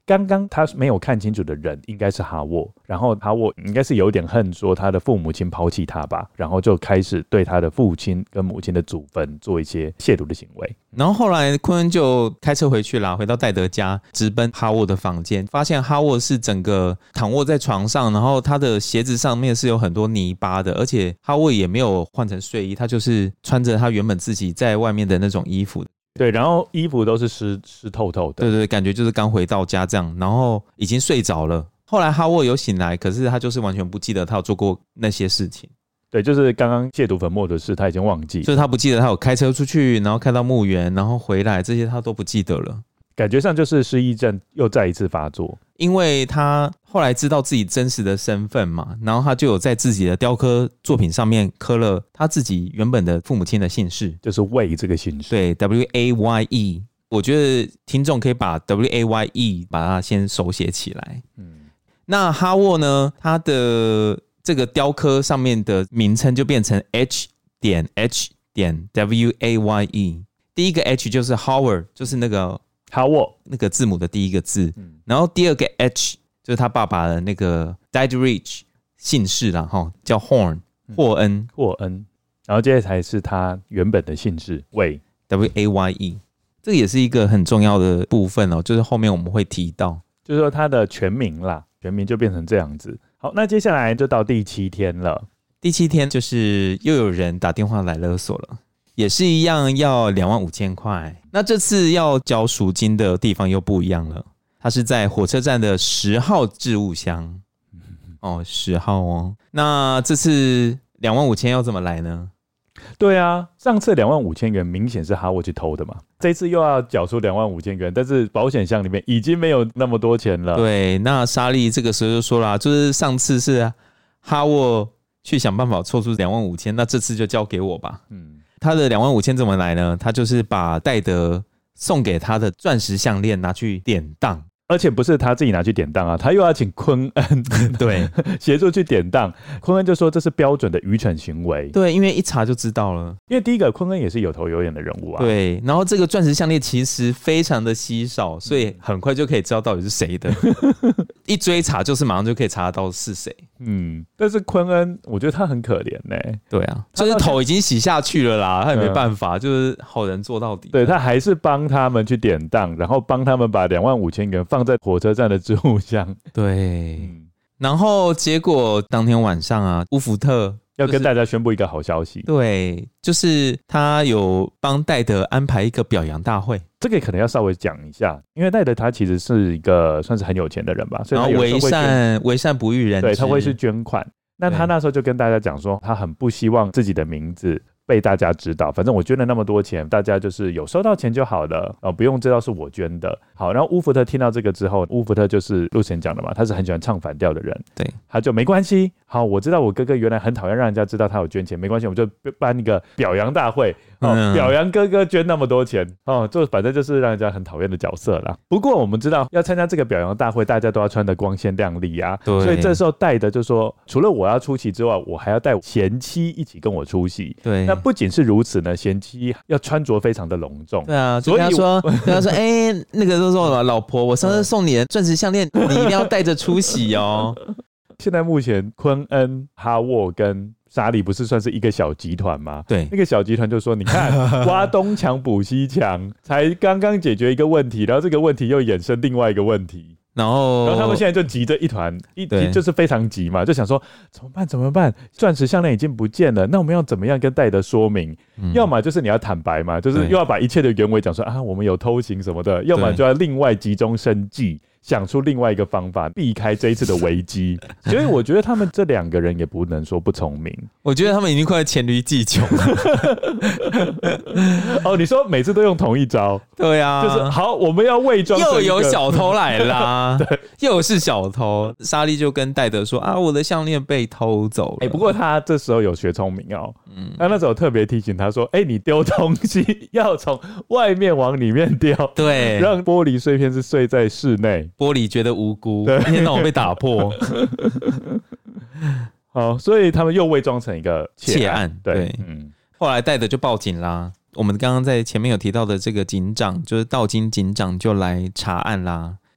S2: 刚刚他没有看清楚的人应该是哈沃，然后哈沃应该是有点恨说他的父母亲抛弃他吧，然后就开始对他的父亲跟母亲的祖坟做一些亵渎的行为。
S1: 然后后来昆恩就开车回去啦，回到戴德家，直奔哈沃的房间，发现哈沃是整个躺卧在床上，然后他的鞋子上面是有很多泥巴的，而且哈沃也没有换成睡衣，他就是穿着他原本自己在外面的那种衣服。
S2: 对，然后衣服都是湿透透的。
S1: 对对，感觉就是刚回到家这样，然后已经睡着了。后来哈沃有醒来，可是他就是完全不记得他有做过那些事情。
S2: 对，就是刚刚亵渎坟墓的事他已经忘记，
S1: 所以他不记得他有开车出去，然后开到墓园，然后回来，这些他都不记得了。
S2: 感觉上就是失忆症又再一次发作，
S1: 因为他后来知道自己真实的身份嘛，然后他就有在自己的雕刻作品上面刻了他自己原本的父母亲的姓氏，
S2: 就是魏这个姓氏。
S1: 对 ，WAYE。我觉得听众可以把 WAYE 把它先手写起来。那哈沃呢，他的这个雕刻上面的名称就变成 H.H.WAYE。第一个 H 就是 Howard， 就是那个
S2: 哈沃
S1: 那个字母的第一个字，然后第二个 H 就是他爸爸的那个 Diedrich 姓氏啦，叫 Horn 霍恩，
S2: 然后接着才是他原本的姓氏魏
S1: WAYE。这个也是一个很重要的部分哦，就是后面我们会提到，
S2: 就是说他的全名啦，全名就变成这样子。好，那接下来就到第7天了。
S1: 第7天就是又有人打电话来勒索了，也是一样要25,000块。那这次要交赎金的地方又不一样了，它是在火车站的10号置物箱。10号哦。那这次25,000要怎么来呢？
S2: 对啊，上次25,000元明显是哈沃去偷的嘛，这次又要缴出25,000元，但是保险箱里面已经没有那么多钱了。
S1: 对，那莎莉这个时候就说啦，就是上次是哈沃去想办法凑出25,000，那这次就交给我吧。他的25,000怎么来呢？他就是把戴德送给他的钻石项链拿去典当。
S2: 而且不是他自己拿去典当啊，他又要请昆恩
S1: 对
S2: 协助去典当。昆恩就说这是标准的愚蠢行为。
S1: 对，因为一查就知道了。
S2: 因为第一个昆恩也是有头有脸的人物啊。
S1: 对，然后这个钻石项链其实非常的稀少，所以很快就可以知道到底是谁的。一追查就是马上就可以查得到是谁。
S2: 但是昆恩我觉得他很可怜欸。
S1: 对啊，就是头已经洗下去了啦，他也没办法，就是好人做到底。
S2: 对，他还是帮他们去典当，然后帮他们把25,000元放在火车站的置物箱。
S1: 对，然后结果当天晚上啊，乌福特
S2: 要跟大家宣布一个好消息。
S1: 对，就是他有帮戴德安排一个表扬大会。
S2: 这个可能要稍微讲一下，因为戴德他其实是一个算是很有钱的人吧，所以他有时候会
S1: 为善不欲人知。
S2: 对，他会是捐款。那他那时候就跟大家讲说，他很不希望自己的名字被大家知道，反正我捐了那么多钱，大家就是有收到钱就好了，不用知道是我捐的。好，然后乌福特听到这个之后，乌福特就是陆前讲的嘛，他是很喜欢唱反调的人，
S1: 对，
S2: 他就没关系。好，我知道我哥哥原来很讨厌让人家知道他有捐钱，没关系，我们就办一个表扬大会，表扬哥哥捐那么多钱，就反正就是让人家很讨厌的角色啦。不过我们知道要参加这个表扬大会，大家都要穿得光鲜亮丽啊，所以这时候戴德就说，除了我要出席之外，我还要带贤妻一起跟我出席。
S1: 对，
S2: 那不仅是如此呢，贤妻要穿着非常的隆重。
S1: 对啊，所以他说那个都说什么，老婆，我上次送你的钻石项链，你一定要带着出席哦。
S2: 现在目前昆恩、哈沃跟莎莉不是算是一个小集团吗？
S1: 对，
S2: 那个小集团就说，你看挖东墙补西墙，才刚刚解决一个问题，然后这个问题又衍生另外一个问题。
S1: 然后
S2: 他们现在就急着一团，就是非常急嘛，就想说怎么办？钻石项链已经不见了，那我们要怎么样跟戴德说明？要么就是你要坦白嘛，就是又要把一切的原委讲说啊，我们有偷情什么的；要么就要另外急中生计，想出另外一个方法避开这一次的危机。所以我觉得他们这2个人也不能说不聪明，
S1: 我觉得他们已经快黔驴技穷了。
S2: 你说每次都用同一招？对啊，就是好，我们要伪装
S1: 又有小偷来啦，对，又是小偷。莎莉就跟戴德说啊，我的项链被偷走了。
S2: 不过他这时候有学聪明哦，他那时候特别提醒他说，你丢东西要从外面往里面丢，
S1: 对，
S2: 让玻璃碎片是碎在室内，
S1: 玻璃觉得无辜，一天到晚被打破。
S2: 好，所以他们又伪装成一个窃案。对，
S1: 后来戴德就报警啦。我们刚刚在前面有提到的这个警长，就是道金警长就来查案啦。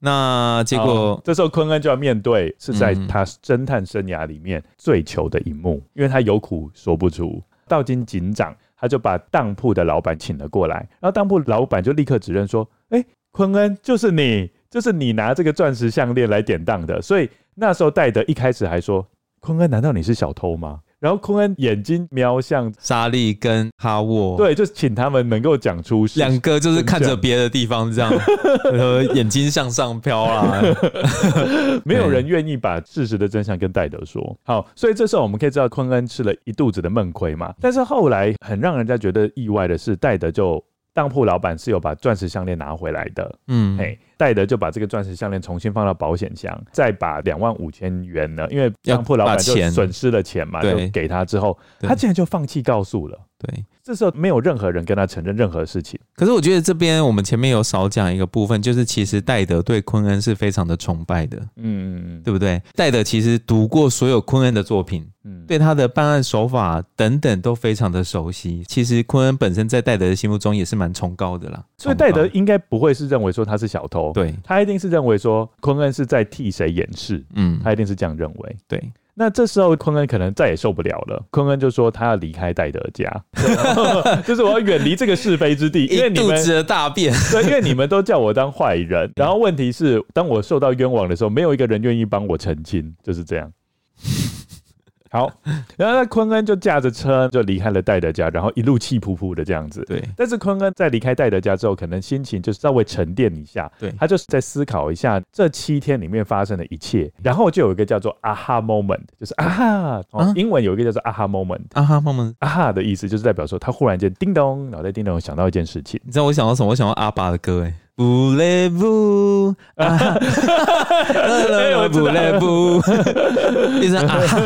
S1: 那结果
S2: 这时候昆恩就要面对是在他侦探生涯里面最糗的一幕，因为他有苦说不出。道金警长他就把当铺的老板请了过来，然后当铺老板就立刻指认说，昆恩就是你拿这个钻石项链来典当的。所以那时候戴德一开始还说，昆恩难道你是小偷吗？然后昆恩眼睛瞄向
S1: 莎莉跟哈沃，
S2: 对，就请他们能够讲出
S1: 两个就是看着别的地方这样眼睛向上飘啦
S2: 没有人愿意把事实的真相跟戴德说。好，所以这时候我们可以知道昆恩吃了一肚子的闷亏嘛。但是后来很让人家觉得意外的是，戴德就当铺老板是有把钻石项链拿回来的，戴德就把这个钻石项链重新放到保险箱，再把25000元呢，因为当铺老板就损失了钱嘛，就给他之后，他竟然就放弃告诉了。
S1: 对，
S2: 这时候没有任何人跟他承认任何事情。
S1: 可是我觉得这边我们前面有少讲一个部分，就是其实戴德对昆恩是非常的崇拜的，对不对？戴德其实读过所有昆恩的作品，对他的办案手法等等都非常的熟悉。其实昆恩本身在戴德的心目中也是蛮崇高的啦，
S2: 所以戴德应该不会是认为说他是小偷，
S1: 对，
S2: 他一定是认为说昆恩是在替谁掩饰，他一定是这样认为，
S1: 对。
S2: 那这时候昆恩可能再也受不了了，昆恩就说他要离开戴德家就是我要远离这个是非之地，因为你们一
S1: 肚子的大便
S2: 对，因为你们都叫我当坏人然后问题是当我受到冤枉的时候，没有一个人愿意帮我澄清，就是这样好，然后昆恩就驾着车就离开了戴德家，然后一路气扑扑的这样子。
S1: 对，
S2: 但是昆恩在离开戴德家之后，可能心情就稍微沉淀一下，
S1: 对，
S2: 他就是在思考一下这7天里面发生的一切，然后就有一个叫做 aha moment， 就是英文有一个叫做 aha moment， aha 的意思就是代表说他忽然间叮咚，脑袋叮咚想到一件事情。
S1: 你知道我想到什么？我想到阿爸的歌布雷布啊，布雷布，一直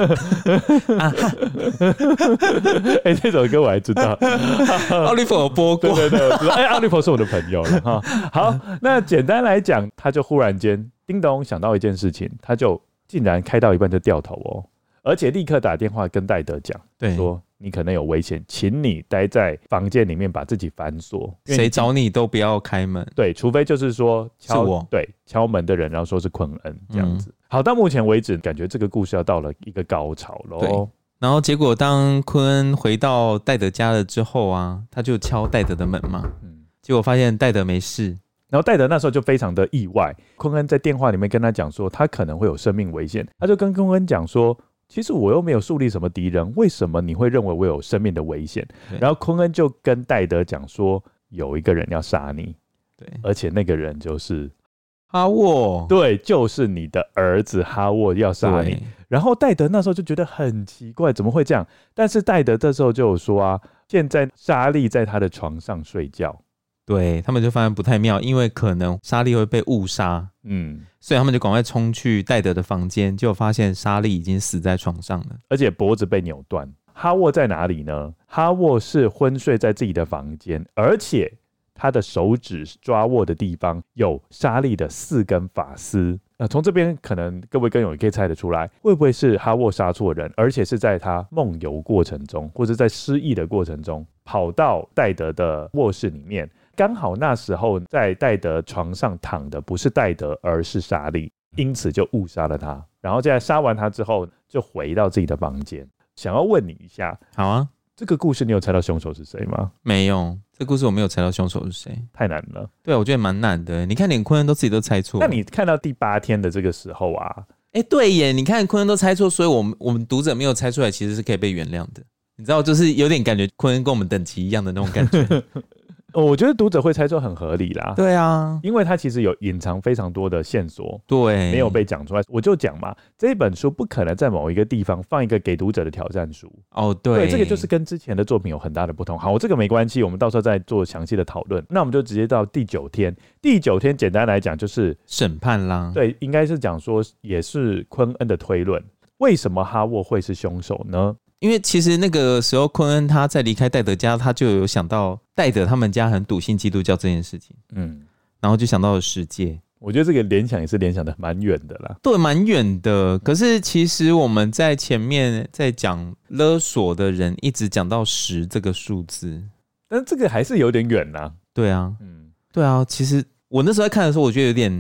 S2: 这首歌我还知道，
S1: 奥利弗有播过，
S2: 对，我知道。奥利弗是我的朋友了哈。好，那简单来讲，他就忽然间叮咚想到一件事情，他就竟然开到一半就掉头哦，而且立刻打电话跟戴德讲，说你可能有危险，请你待在房间里面把自己反锁，
S1: 谁找你都不要开门，
S2: 对，除非就是说敲门的人，然后说是昆恩这样子。好，到目前为止，感觉这个故事要到了一个高潮咯。
S1: 然后结果当昆恩回到戴德家了之后啊，他就敲戴德的门嘛，结果发现戴德没事。
S2: 然后戴德那时候就非常的意外，昆恩在电话里面跟他讲说他可能会有生命危险，他就跟昆恩讲说，其实我又没有树立什么敌人，为什么你会认为我有生命的危险？然后昆恩就跟戴德讲说，有一个人要杀你，对，而且那个人就是
S1: 哈沃，
S2: 对，就是你的儿子哈沃要杀你。然后戴德那时候就觉得很奇怪，怎么会这样？但是戴德这时候就有说啊，现在莎莉在他的床上睡觉，
S1: 对，他们就发现不太妙，因为可能莎莉会被误杀，所以他们就赶快冲去戴德的房间，结果发现莎莉已经死在床上了，
S2: 而且脖子被扭断。哈沃在哪里呢？哈沃是昏睡在自己的房间，而且他的手指抓握的地方有莎莉的4根发丝。从这边可能各位跟友也可以猜得出来，会不会是哈沃杀错人，而且是在他梦游过程中，或者在失忆的过程中，跑到戴德的卧室里面，刚好那时候在戴德床上躺的不是戴德，而是莎莉，因此就误杀了他。然后在杀完他之后，就回到自己的房间。想要问你一下，
S1: 好啊，
S2: 这个故事你有猜到凶手是谁吗？
S1: 没有，这故事我没有猜到凶手是谁，
S2: 太难了。
S1: 对，我觉得蛮难的。你看连昆恩都自己都猜错，
S2: 那你看到第8天的这个时候啊，
S1: 对耶，你看昆恩都猜错，所以我们读者没有猜出来，其实是可以被原谅的。你知道，就是有点感觉昆恩跟我们等级一样的那种感觉。
S2: 我觉得读者会猜错很合理啦。
S1: 对啊，
S2: 因为他其实有隐藏非常多的线索，
S1: 对，
S2: 没有被讲出来。我就讲嘛，这本书不可能在某一个地方放一个给读者的挑战书。
S1: 对，
S2: 这个就是跟之前的作品有很大的不同。好，这个没关系，我们到时候再做详细的讨论。那我们就直接到第9天。第9天简单来讲就是
S1: 审判啦。
S2: 对，应该是讲说也是昆恩的推论。为什么哈沃会是凶手呢？
S1: 因为其实那个时候昆恩他在离开戴德家，他就有想到戴德他们家很笃信基督教这件事情，然后就想到了世界。
S2: 我觉得这个联想也是联想的蛮远的啦。
S1: 对，蛮远的。可是其实我们在前面在讲勒索的人，一直讲到10这个数字，
S2: 但这个还是有点远啦。
S1: 对啊，对啊。其实我那时候在看的时候，我觉得有点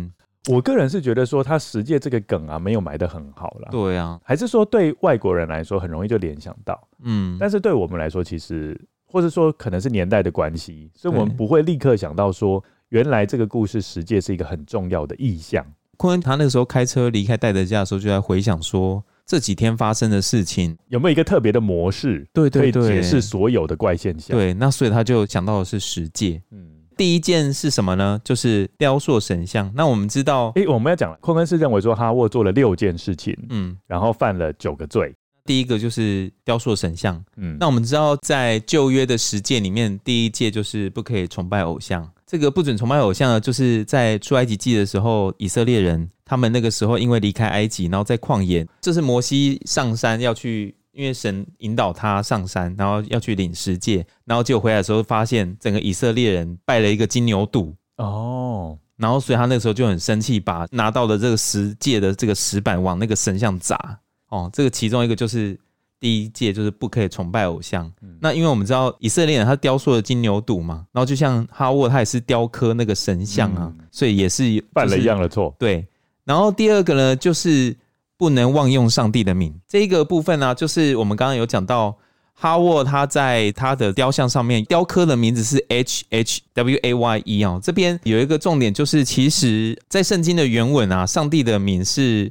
S2: 我个人是觉得说他十戒这个梗啊没有埋得很好啦。
S1: 对啊，
S2: 还是说对外国人来说很容易就联想到，但是对我们来说其实或者说可能是年代的关系，所以我们不会立刻想到说原来这个故事十戒是一个很重要的意象。
S1: 昆恩他那个时候开车离开戴德家的时候就在回想说这几天发生的事情
S2: 有没有一个特别的模式，
S1: 对对对，
S2: 可以解释所有的怪现象。
S1: 对，那所以他就想到的是十戒。第一件是什么呢？就是雕塑神像。那我们知道，
S2: 我们要讲昆恩是认为说哈沃做了6件事情，然后犯了9个罪。
S1: 第一个就是雕塑神像。那我们知道，在旧约的10诫里面，第一诫就是不可以崇拜偶像。这个不准崇拜偶像呢，就是在出埃及记的时候，以色列人他们那个时候因为离开埃及，然后在旷野，这是摩西上山要去。因为神引导他上山，然后要去领十诫，然后结果回来的时候发现整个以色列人拜了一个金牛犊然后所以他那个时候就很生气，把拿到的这个十诫的这个石板往那个神像砸。这个其中一个就是第一诫，就是不可以崇拜偶像。那因为我们知道以色列人他雕塑了金牛犊嘛，然后就像哈沃他也是雕刻那个神像啊，所以也是、
S2: 犯了一样的错。
S1: 对，然后第二个呢就是不能妄用上帝的名。这个部分呢、就是我们刚刚有讲到哈沃他在他的雕像上面雕刻的名字是 HHWAYE 这边有一个重点，就是其实在圣经的原文啊，上帝的名是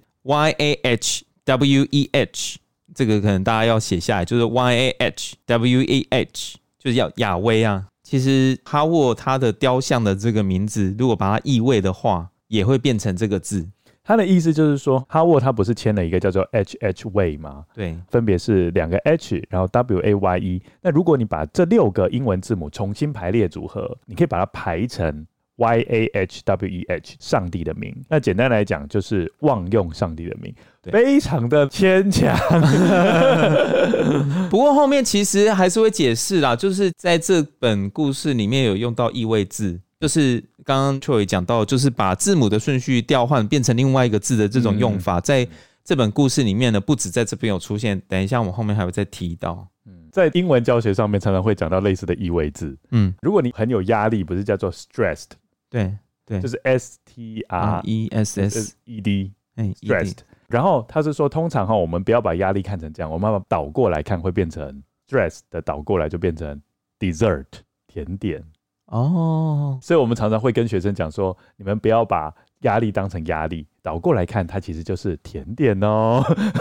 S1: YAHWEH， 这个可能大家要写下来，就是 YAHWEH， 就是要亚威啊。其实哈沃他的雕像的这个名字如果把它译位的话，也会变成这个字。
S2: 他的意思就是说，哈沃他不是签了一个叫做 HH Way 吗？
S1: 对，
S2: 分别是2个 H， 然后 WAYE。那如果你把这6个英文字母重新排列组合，你可以把它排成 YAHWEH， 上帝的名。那简单来讲，就是妄用上帝的名，非常的牵强。
S1: 不过后面其实还是会解释啦，就是在这本故事里面有用到异位字。就是刚刚 Troy 讲到，就是把字母的顺序调换变成另外一个字的这种用法，在这本故事里面呢，不止在这边有出现，等一下我们后面还会再提到。
S2: 在英文教学上面常常会讲到类似的异位字。如果你很有压力，不是叫做 stressed，
S1: 对，
S2: 就是 STRESSED stressed。然后他是说，通常我们不要把压力看成这样，我们要把倒过来看，会变成 stress 的倒过来就变成 dessert 甜点。所以我们常常会跟学生讲说，你们不要把压力当成压力，倒过来看它其实就是甜点哦。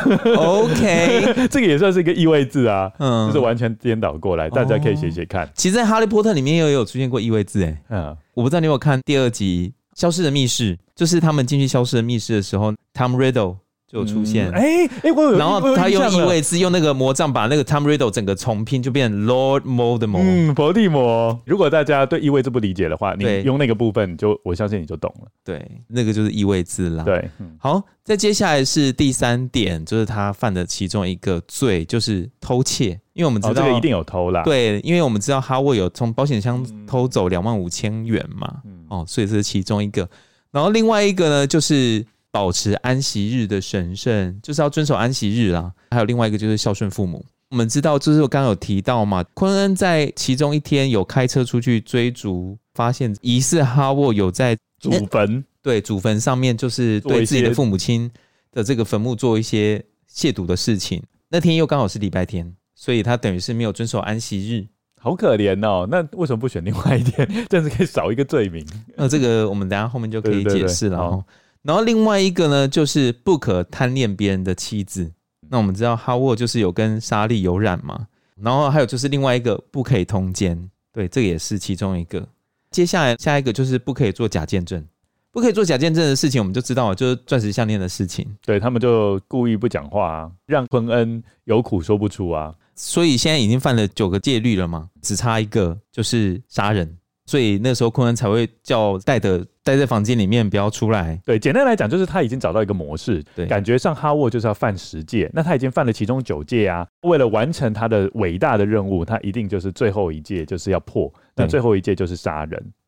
S1: OK，
S2: 这个也算是一个异位字啊，就是完全颠倒过来，大家可以写写看。
S1: 其实在哈利波特里面也有出现过异位字我不知道你有没有看第2集消失的密室，就是他们进去消失的密室的时候 Tom Riddle 就有出现，然后他用异位字，用那个魔杖把那个 Tom Riddle 整个重拼，就变成 Lord Voldemort。
S2: 伏地魔。如果大家对异位字不理解的话，你用那个部分我相信你就懂了。
S1: 对，那个就是异位字啦。
S2: 对，
S1: 好，再接下来是第3点，就是他犯的其中一个罪，就是偷窃。因为我们知道、
S2: 这个一定有偷啦。
S1: 对，因为我们知道哈沃有从保险箱偷走25,000元嘛，所以这是其中一个。然后另外一个呢，就是保持安息日的神圣，就是要遵守安息日啦。还有另外一个就是孝顺父母。我们知道，就是我刚刚有提到嘛，昆恩在其中一天有开车出去追逐，发现疑似哈沃有在
S2: 祖坟，
S1: 对，祖坟上面就是对自己的父母亲的这个坟墓做一些亵渎的事情。那天又刚好是礼拜天，所以他等于是没有遵守安息日。
S2: 好可怜哦，那为什么不选另外一天？这样子可以少一个罪名。
S1: 这个我们等一下后面就可以解释了。然后另外一个呢，就是不可贪恋别人的妻子。那我们知道哈沃就是有跟莎莉有染嘛，然后还有就是另外一个不可以通奸，对，这个也是其中一个。接下来下一个就是不可以做假见证。不可以做假见证的事情，我们就知道了，就是钻石项链的事情。
S2: 对，他们就故意不讲话啊，让昆恩有苦说不出啊。
S1: 所以现在已经犯了9个戒律了嘛，只差一个就是杀人。所以那时候昆恩才会叫戴德待在房间里面不要出来。
S2: 对，简单来讲就是他已经找到一个模式，感觉上哈沃就是要犯10戒，那他已经犯了其中9戒啊。为了完成他的伟大的任务，他一定就是最后一戒就是要破，那最后一戒就是杀人。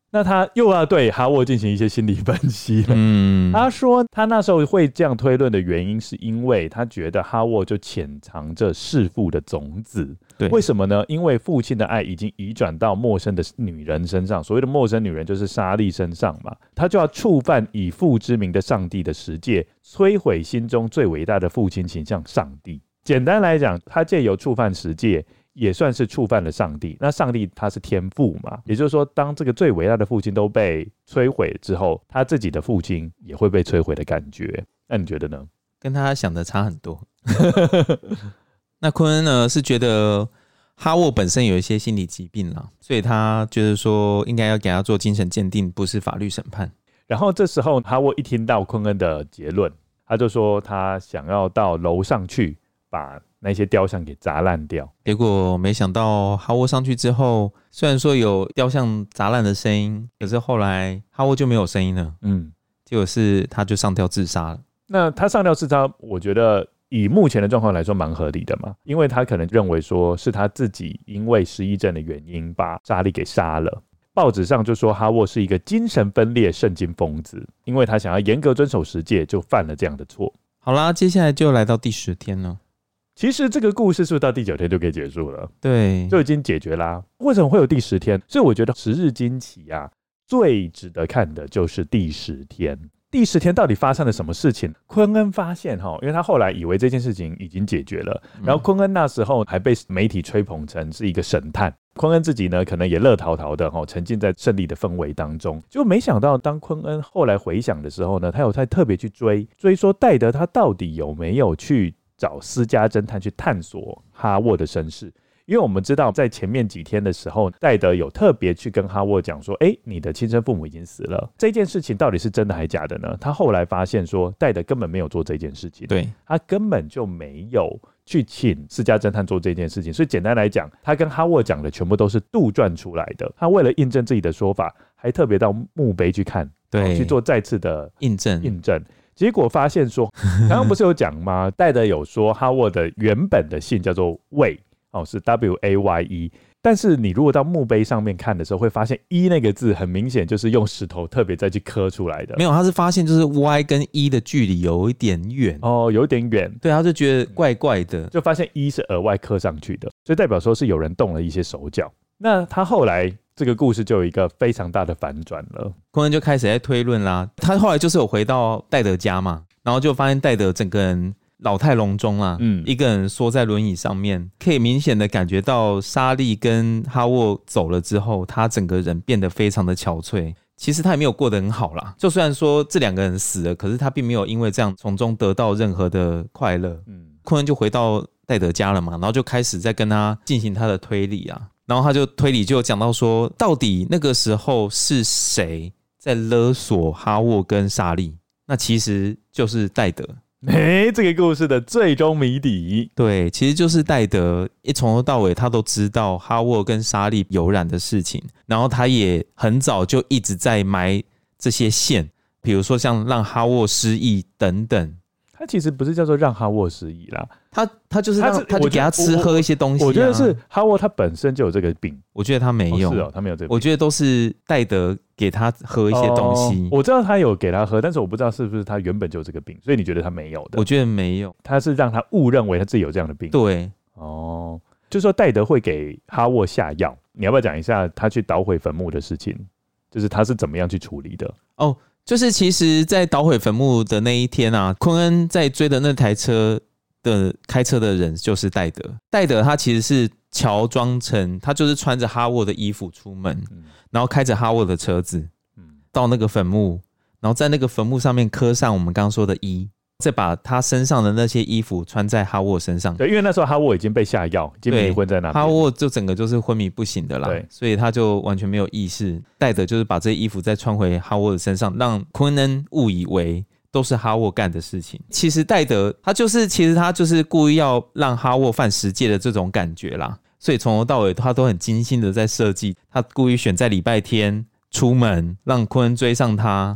S2: 那他又要对哈沃进行一些心理分析了。他说他那时候会这样推论的原因是因为他觉得哈沃就潜藏着弑父的种子。
S1: 对，
S2: 为什么呢？因为父亲的爱已经移转到陌生的女人身上，所谓的陌生女人就是莎莉身上嘛，他就要触犯以父之名的上帝的十诫，摧毁心中最伟大的父亲形象上帝。简单来讲，他借由触犯十诫也算是触犯了上帝。那上帝他是天父嘛，也就是说当这个最伟大的父亲都被摧毁之后，他自己的父亲也会被摧毁的感觉。那你觉得呢？
S1: 跟他想的差很多。那昆恩呢是觉得哈沃本身有一些心理疾病啦，所以他觉得说应该要给他做精神鉴定，不是法律审判。
S2: 然后这时候哈沃一听到昆恩的结论，他就说他想要到楼上去把那些雕像给砸烂掉。
S1: 结果没想到哈沃上去之后，虽然说有雕像砸烂的声音，可是后来哈沃就没有声音了。结果是他就上吊自杀了。
S2: 那他上吊自杀，我觉得以目前的状况来说蛮合理的嘛，因为他可能认为说是他自己因为失忆症的原因把莎莉给杀了。报纸上就说哈沃是一个精神分裂圣经疯子，因为他想要严格遵守十诫，就犯了这样的错。
S1: 好啦，接下来就来到第10天了。
S2: 其实这个故事是不是到第9天就可以结束了？
S1: 对，
S2: 就已经解决啦。为什么会有第10天？所以我觉得10日惊奇啊，最值得看的就是第10天。第10天到底发生了什么事情？昆恩发现因为他后来以为这件事情已经解决了，然后昆恩那时候还被媒体吹捧成是一个神探。昆恩自己呢，可能也乐陶陶的沉浸在胜利的氛围当中。就没想到，当昆恩后来回想的时候呢，他有在特别去追说戴德他到底有没有去找私家侦探去探索哈沃的身世。因为我们知道在前面几天的时候，戴德有特别去跟哈沃讲说，你的亲生父母已经死了，这件事情到底是真的还假的呢？他后来发现说，戴德根本没有做这件事情，
S1: 对，
S2: 他根本就没有去请私家侦探做这件事情。所以简单来讲，他跟哈沃讲的全部都是杜撰出来的。他为了印证自己的说法，还特别到墓碑去看，对，去做再次的印证。结果发现说，刚刚不是有讲吗？戴德有说哈沃的原本的姓叫做魏，是 W-A-Y-E， 但是你如果到墓碑上面看的时候，会发现 E 那个字很明显就是用石头特别再去刻出来的。
S1: 没有，他是发现就是 Y 跟 E 的距离有一点远
S2: 有一点远，
S1: 对，他就觉得怪怪的，
S2: 就发现 E 是额外刻上去的，所以代表说是有人动了一些手脚。那他后来这个故事就有一个非常大的反转了，
S1: 昆恩就开始在推论啦。他后来就是有回到戴德家嘛，然后就发现戴德整个人老态龙钟啦，一个人缩在轮椅上面，可以明显的感觉到莎莉跟哈沃走了之后，他整个人变得非常的憔悴。其实他也没有过得很好啦，就虽然说这2个人死了，可是他并没有因为这样从中得到任何的快乐。昆恩就回到戴德家了嘛，然后就开始在跟他进行他的推理啊，然后他就推理就有讲到说，到底那个时候是谁在勒索哈沃跟莎莉？那其实就是戴德。
S2: 这个故事的最终谜底，
S1: 对，其实就是戴德从头到尾他都知道哈沃跟莎莉有染的事情，然后他也很早就一直在埋这些线，比如说像让哈沃失忆等等。
S2: 他其实不是叫做让哈沃失忆啦，
S1: 他就是让他就给他吃喝一些东西
S2: 我觉得是哈沃他本身就有这个病，
S1: 我觉得他没有，
S2: 他没有这个病，
S1: 我觉得都是戴德给他喝一些东西。
S2: 我知道他有给他喝，但是我不知道是不是他原本就有这个病，所以你觉得他没有的？
S1: 我觉得没有，
S2: 他是让他误认为他自己有这样的病。
S1: 对，
S2: 就是说戴德会给哈沃下药，你要不要讲一下他去捣毁坟墓的事情？就是他是怎么样去处理的？
S1: 就是其实在捣毁坟墓的那一天啊，昆恩在追的那台车的开车的人就是戴德。戴德他其实是乔装成，他就是穿着哈沃的衣服出门，然后开着哈沃的车子到那个坟墓，然后在那个坟墓上面刻上我们刚刚说的E，再把他身上的那些衣服穿在哈沃身上。
S2: 对，因为那时候哈沃已经被下药，已经迷昏在那边，
S1: 哈沃就整个就是昏迷不醒的啦，所以他就完全没有意识。戴德就是把这些衣服再穿回哈沃的身上，让昆恩误以为都是哈沃干的事情。其实戴德他就是故意要让哈沃犯10戒的这种感觉啦，所以从头到尾他都很精心的在设计，他故意选在礼拜天出门让昆恩追上他，然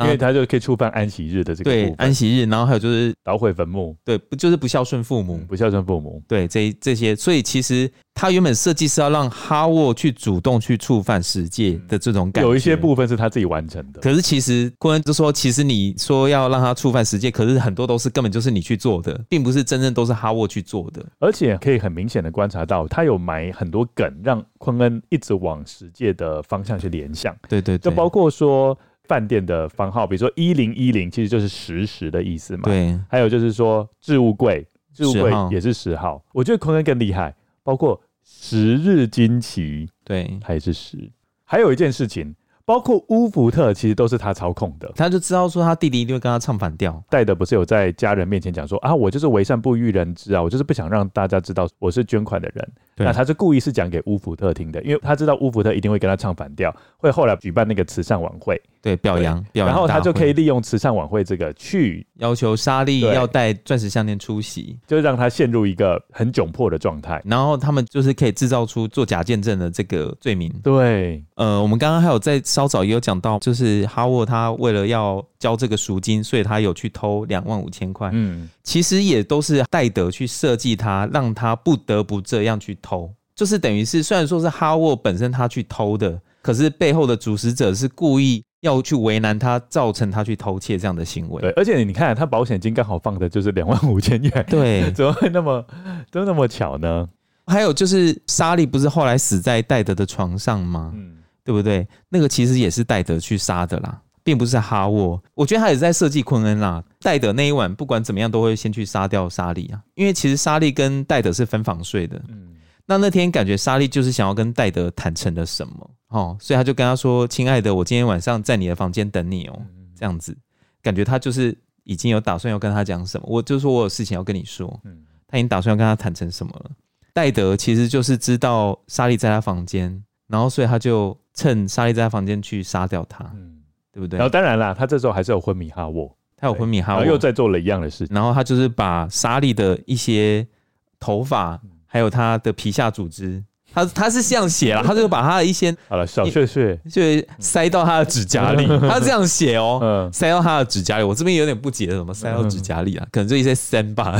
S2: 因为他就可以触犯安息日的这个部分。
S1: 对，安息日，然后还有就是
S2: 捣毁坟墓，
S1: 对，就是不孝顺父母，
S2: 不孝顺父母，
S1: 对，这些，所以其实他原本设计是要让哈沃去主动去触犯十诫的这种感觉，
S2: 有一些部分是他自己完成的。
S1: 可是其实昆恩就说，其实你说要让他触犯十诫，可是很多都是根本就是你去做的，并不是真正都是哈沃去做的。
S2: 而且可以很明显的观察到，他有埋很多梗，让昆恩一直往十诫的方向去联想。
S1: 对对对，
S2: 就包括说饭店的房号，比如说1010，其实就是10的意思嘛。
S1: 对，
S2: 还有就是说置物柜也是10号。我觉得昆恩更厉害，包括10日惊奇，
S1: 对，
S2: 它也是10。还有一件事情，包括乌福特其实都是他操控的，
S1: 他就知道说他弟弟一定会跟他唱反调。
S2: 戴德不是有在家人面前讲说啊，我就是为善不欲人知啊，我就是不想让大家知道我是捐款的人。那他是故意是讲给乌福特听的，因为他知道乌福特一定会跟他唱反调，会后来举办那个慈善晚会，
S1: 对，表扬，
S2: 然后他就可以利用慈善晚会这个去
S1: 要求莎莉要带钻石项链出席，
S2: 就让他陷入一个很窘迫的状态。
S1: 然后他们就是可以制造出做假见证的这个罪名。
S2: 对，
S1: 我们刚刚还有在稍早也有讲到，就是哈沃他为了要交这个赎金，所以他有去偷25000块。其实也都是戴德去设计他，让他不得不这样去偷。就是等于是，虽然说是哈沃本身他去偷的，可是背后的主使者是故意要去为难他，造成他去偷窃这样的行为。
S2: 对，而且你看他保险金刚好放的就是25000元，
S1: 对，
S2: 怎么会那么巧呢？
S1: 还有就是莎莉不是后来死在戴德的床上吗？对不对？那个其实也是戴德去杀的啦，并不是哈沃。我觉得他也是在设计昆恩啦。戴德那一晚不管怎么样都会先去杀掉莎莉啊，因为其实莎莉跟戴德是分房睡的。那天感觉莎莉就是想要跟戴德坦诚了什么，所以他就跟他说：“亲爱的，我今天晚上在你的房间等你哦。”这样子，感觉他就是已经有打算要跟他讲什么。我就说我有事情要跟你说，他已经打算要跟他坦诚什么了。戴德其实就是知道莎莉在他房间，然后所以他就趁莎莉在他房间去杀掉他，对不对？
S2: 然后当然啦，他这时候还是有昏迷哈沃，
S1: 他有昏迷哈沃，
S2: 然后又再做了一样的事情，
S1: 然后他就是把莎莉的一些头发。还有他的皮下组织，他是这样写啦，他就把他的一些
S2: 好了小屑屑
S1: 就塞到他的指甲里，他这样写哦，塞到他的指甲里。我这边有点不解，怎么塞到指甲里啊？可能就一些森吧，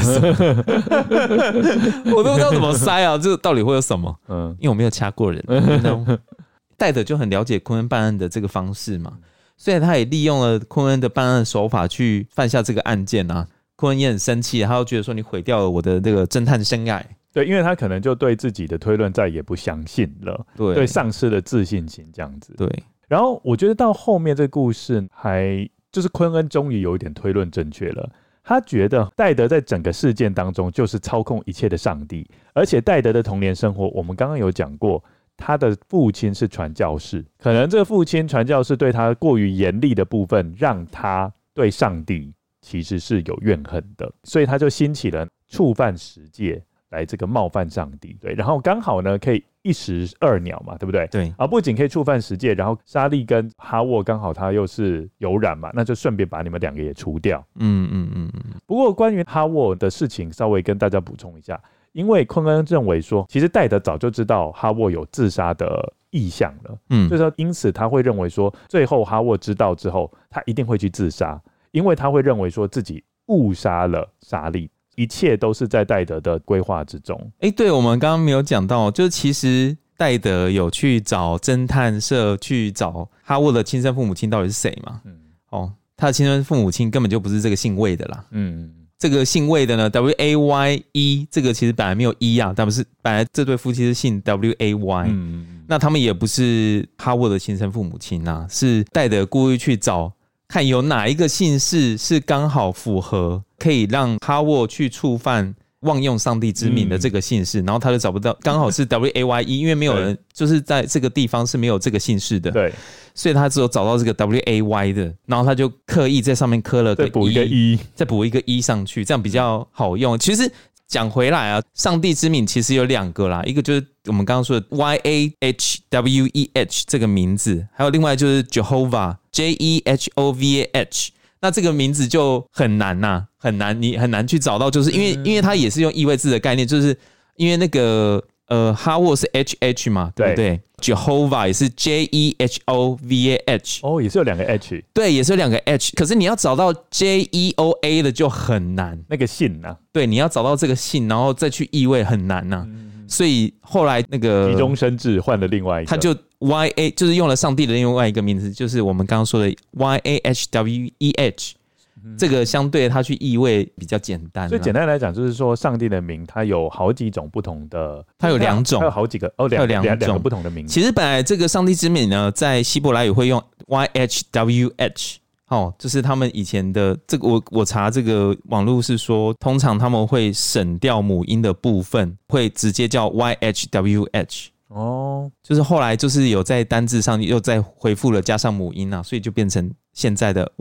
S1: 我都不知道怎么塞啊，这到底会有什么？因为我没有掐过人。戴德就很了解昆恩办案的这个方式嘛，所以他也利用了昆恩的办案手法去犯下这个案件啊。昆恩也很生气，他就觉得说你毁掉了我的这个侦探生涯。
S2: 对，因为他可能就对自己的推论再也不相信了，对，丧失了自信心这样子。
S1: 对，
S2: 然后我觉得到后面这个故事还就是昆恩终于有一点推论正确了，他觉得戴德在整个事件当中就是操控一切的上帝，而且戴德的童年生活，我们刚刚有讲过，他的父亲是传教士，可能这个父亲传教士对他过于严厉的部分，让他对上帝其实是有怨恨的，所以他就兴起了触犯十诫。来这个冒犯上帝，对，然后刚好呢可以一石二鸟嘛，对不对？
S1: 对，
S2: 不仅可以触犯十诫，然后莎莉跟哈沃刚好他又是有染嘛，那就顺便把你们两个也除掉。不过关于哈沃的事情，稍微跟大家补充一下，因为昆恩认为说，其实戴德早就知道哈沃有自杀的意向了，所以说因此他会认为说，最后哈沃知道之后，他一定会去自杀，因为他会认为说自己误杀了莎莉。一切都是在戴德的规划之中。
S1: 对，我们刚刚没有讲到，就是其实戴德有去找侦探社去找哈沃的亲生父母亲到底是谁嘛？他的亲生父母亲根本就不是这个姓魏的啦。这个姓魏的呢 ，WAYE， 这个其实本来没有 E 啊，但不是本来这对夫妻是姓 WAY，那他们也不是哈沃的亲生父母亲啊，是戴德故意去找。看有哪一个姓氏是刚好符合可以让哈沃去触犯妄用上帝之名的这个姓氏，然后他就找不到，刚好是 WAYE， 因为没有人就是在这个地方是没有这个姓氏的，
S2: 对，
S1: 所以他只有找到这个 WAY 的，然后他就刻意在上面刻了个 E，
S2: 再补一个 E，
S1: 再补一个 E 上去，这样比较好用。其实讲回来啊，上帝之名其实有2个啦，一个就是我们刚刚说的 YAHWEH 这个名字，还有另外就是 Jehovah JEHOVAH， 那这个名字就很难呐，很难，你很难去找到，就是因为它也是用意味字的概念，就是因为那个哈沃是 HH 嘛，对不对 ？Jehovah 也是 JEHOVAH，
S2: 哦，也是有2个 H，
S1: 对，也是有2个 H。可是你要找到 JEOA 的就很难，
S2: 那个姓啊，
S1: 对，你要找到这个姓，然后再去意味很难呐、所以后来那个
S2: 急中生智换了另外一个，
S1: 他就 YA 就是用了上帝的另外一个名字，就是我们刚刚说的 YAHWEH。这个相对它去意味比较简单、
S2: 所以简单来讲，就是说上帝的名，它有好几种不同的，
S1: 它有2种，
S2: 它有好几个两个不同的名字。
S1: 其实本来这个上帝之名呢，在希伯来语会用 YHWH， 就是他们以前的这个我查这个网络是说，通常他们会省掉母音的部分，会直接叫 YHWH。哦，就是后来就是有在单字上又再恢复了加上母音啊，所以就变成现在的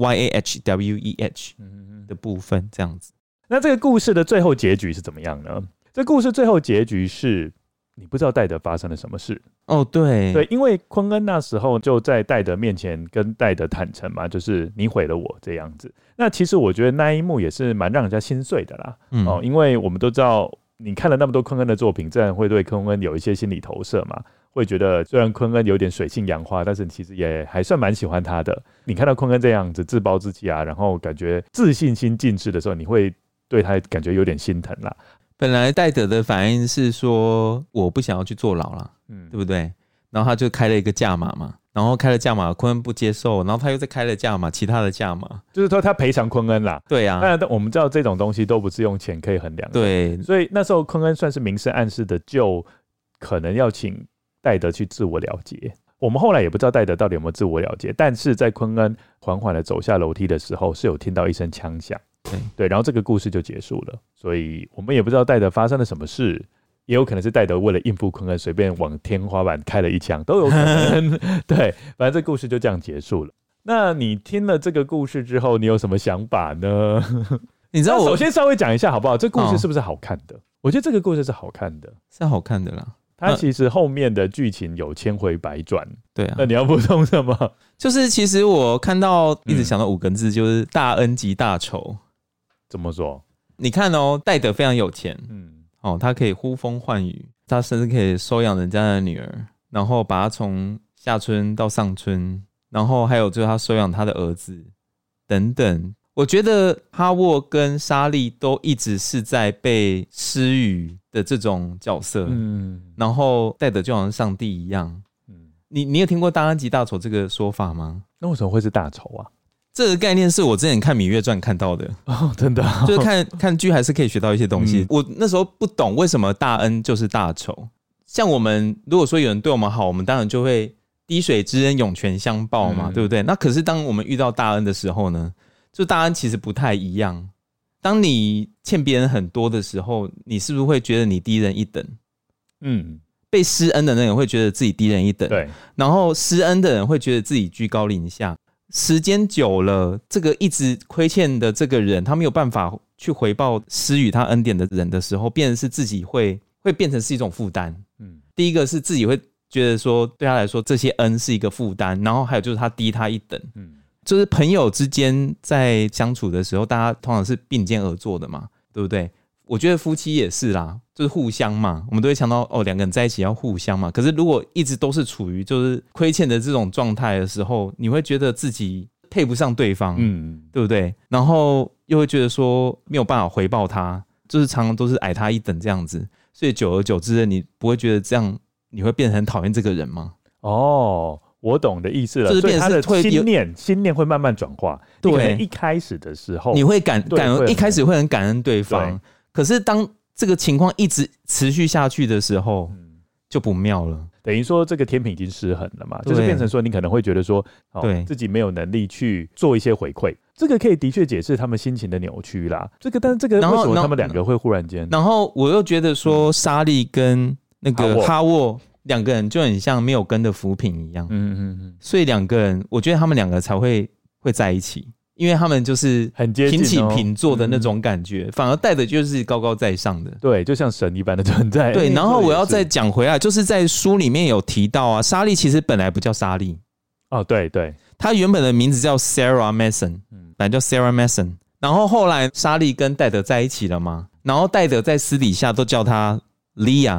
S1: YAHWEH 的部分这样子。
S2: 那这个故事的最后结局是怎么样呢？这故事最后结局是你不知道戴德发生了什么事。
S1: 哦，对，
S2: 因为昆恩那时候就在戴德面前跟戴德坦诚嘛，就是你毁了我这样子。那其实我觉得那一幕也是蛮让人家心碎的啦。因为我们都知道。你看了那么多昆恩的作品，自然会对昆恩有一些心理投射嘛，会觉得虽然昆恩有点水性杨花，但是其实也还算蛮喜欢他的。你看到昆恩这样子自暴自弃啊，然后感觉自信心尽失的时候，你会对他感觉有点心疼啦。
S1: 本来戴德的反应是说我不想要去坐牢啦，对不对？然后他就开了一个价码嘛，然后开了价码，昆恩不接受，然后他又再开了价码，其他的价码，
S2: 就是说他赔偿昆恩啦。
S1: 对啊，
S2: 但我们知道这种东西都不是用钱可以衡量的。
S1: 对，
S2: 所以那时候昆恩算是明示暗示的，就可能要请戴德去自我了结。我们后来也不知道戴德到底有没有自我了结，但是在昆恩缓缓的走下楼梯的时候，是有听到一声枪响。对，然后这个故事就结束了。所以我们也不知道戴德发生了什么事。也有可能是戴德为了应付昆恩，随便往天花板开了一枪，都有可能。对，反正这故事就这样结束了。那你听了这个故事之后，你有什么想法呢？
S1: 你知道我
S2: 首先稍微讲一下好不好？这故事是不是好看的？我觉得这个故事是好看的，
S1: 是好看的啦。
S2: 它其实后面的剧情有千回百转。
S1: 对啊，
S2: 那你要补充什么？
S1: 就是其实我看到一直想到5个字，就是大恩及大仇。
S2: 怎么说？
S1: 你看哦，戴德非常有钱。他可以呼风唤雨，他甚至可以收养人家的女儿，然后把他从下村到上村，然后还有就是他收养他的儿子等等。我觉得哈沃跟莎莉都一直是在被施予的这种角色，然后戴德就好像上帝一样。你有听过大恩及大仇这个说法吗？
S2: 那为什么会是大仇啊？
S1: 这个概念是我之前看《芈月传》看到的
S2: 哦，真的、哦，
S1: 就是看剧还是可以学到一些东西。我那时候不懂为什么大恩就是大仇。像我们如果说有人对我们好，我们当然就会滴水之恩涌泉相报嘛，对不对？那可是当我们遇到大恩的时候呢，就大恩其实不太一样。当你欠别人很多的时候，你是不是会觉得你低人一等？被施恩的那人会觉得自己低人一等，
S2: 对，
S1: 然后施恩的人会觉得自己居高临下。时间久了，这个一直亏欠的这个人，他没有办法去回报施予他恩典的人的时候，变成是自己会变成是一种负担。第一个是自己会觉得说，对他来说这些恩是一个负担，然后还有就是他低他一等。就是朋友之间在相处的时候，大家通常是并肩而坐的嘛，对不对？我觉得夫妻也是啦，就是互相嘛，我们都会强调哦，两个人在一起要互相嘛。可是如果一直都是处于就是亏欠的这种状态的时候，你会觉得自己配不上对方，对不对？然后又会觉得说没有办法回报他，就是常常都是矮他一等这样子，所以久而久之，你不会觉得这样你会变得很讨厌这个人吗？
S2: 哦，我懂的意思了，
S1: 就是变成是
S2: 所以他的心念会慢慢转化。对，你可能一开始的时候，
S1: 你会感恩，一开始会很感恩对方。可是当这个情况一直持续下去的时候，就不妙了。
S2: 等于说这个天平已经失衡了嘛，就是变成说你可能会觉得说，自己没有能力去做一些回馈。这个可以的确解释他们心情的扭曲啦。但是这个为什么他们两个会忽然间？
S1: 然后我又觉得说，莎莉跟那个哈沃两个人就很像没有根的浮萍一样。所以两个人，我觉得他们两个才会在一起。因为他们就是
S2: 很接近
S1: 平起平坐的那种感觉，反而戴的就是高高在上的，
S2: 对，就像神一般的存在。
S1: 对，然后我要再讲回来，就是在书里面有提到啊，莎莉其实本来不叫莎莉，
S2: 哦，对对，
S1: 她原本的名字叫 Sarah Mason，本来叫 Sarah Mason， 然后后来莎莉跟戴德在一起了嘛，然后戴德在私底下都叫她 Leah，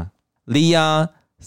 S1: Lia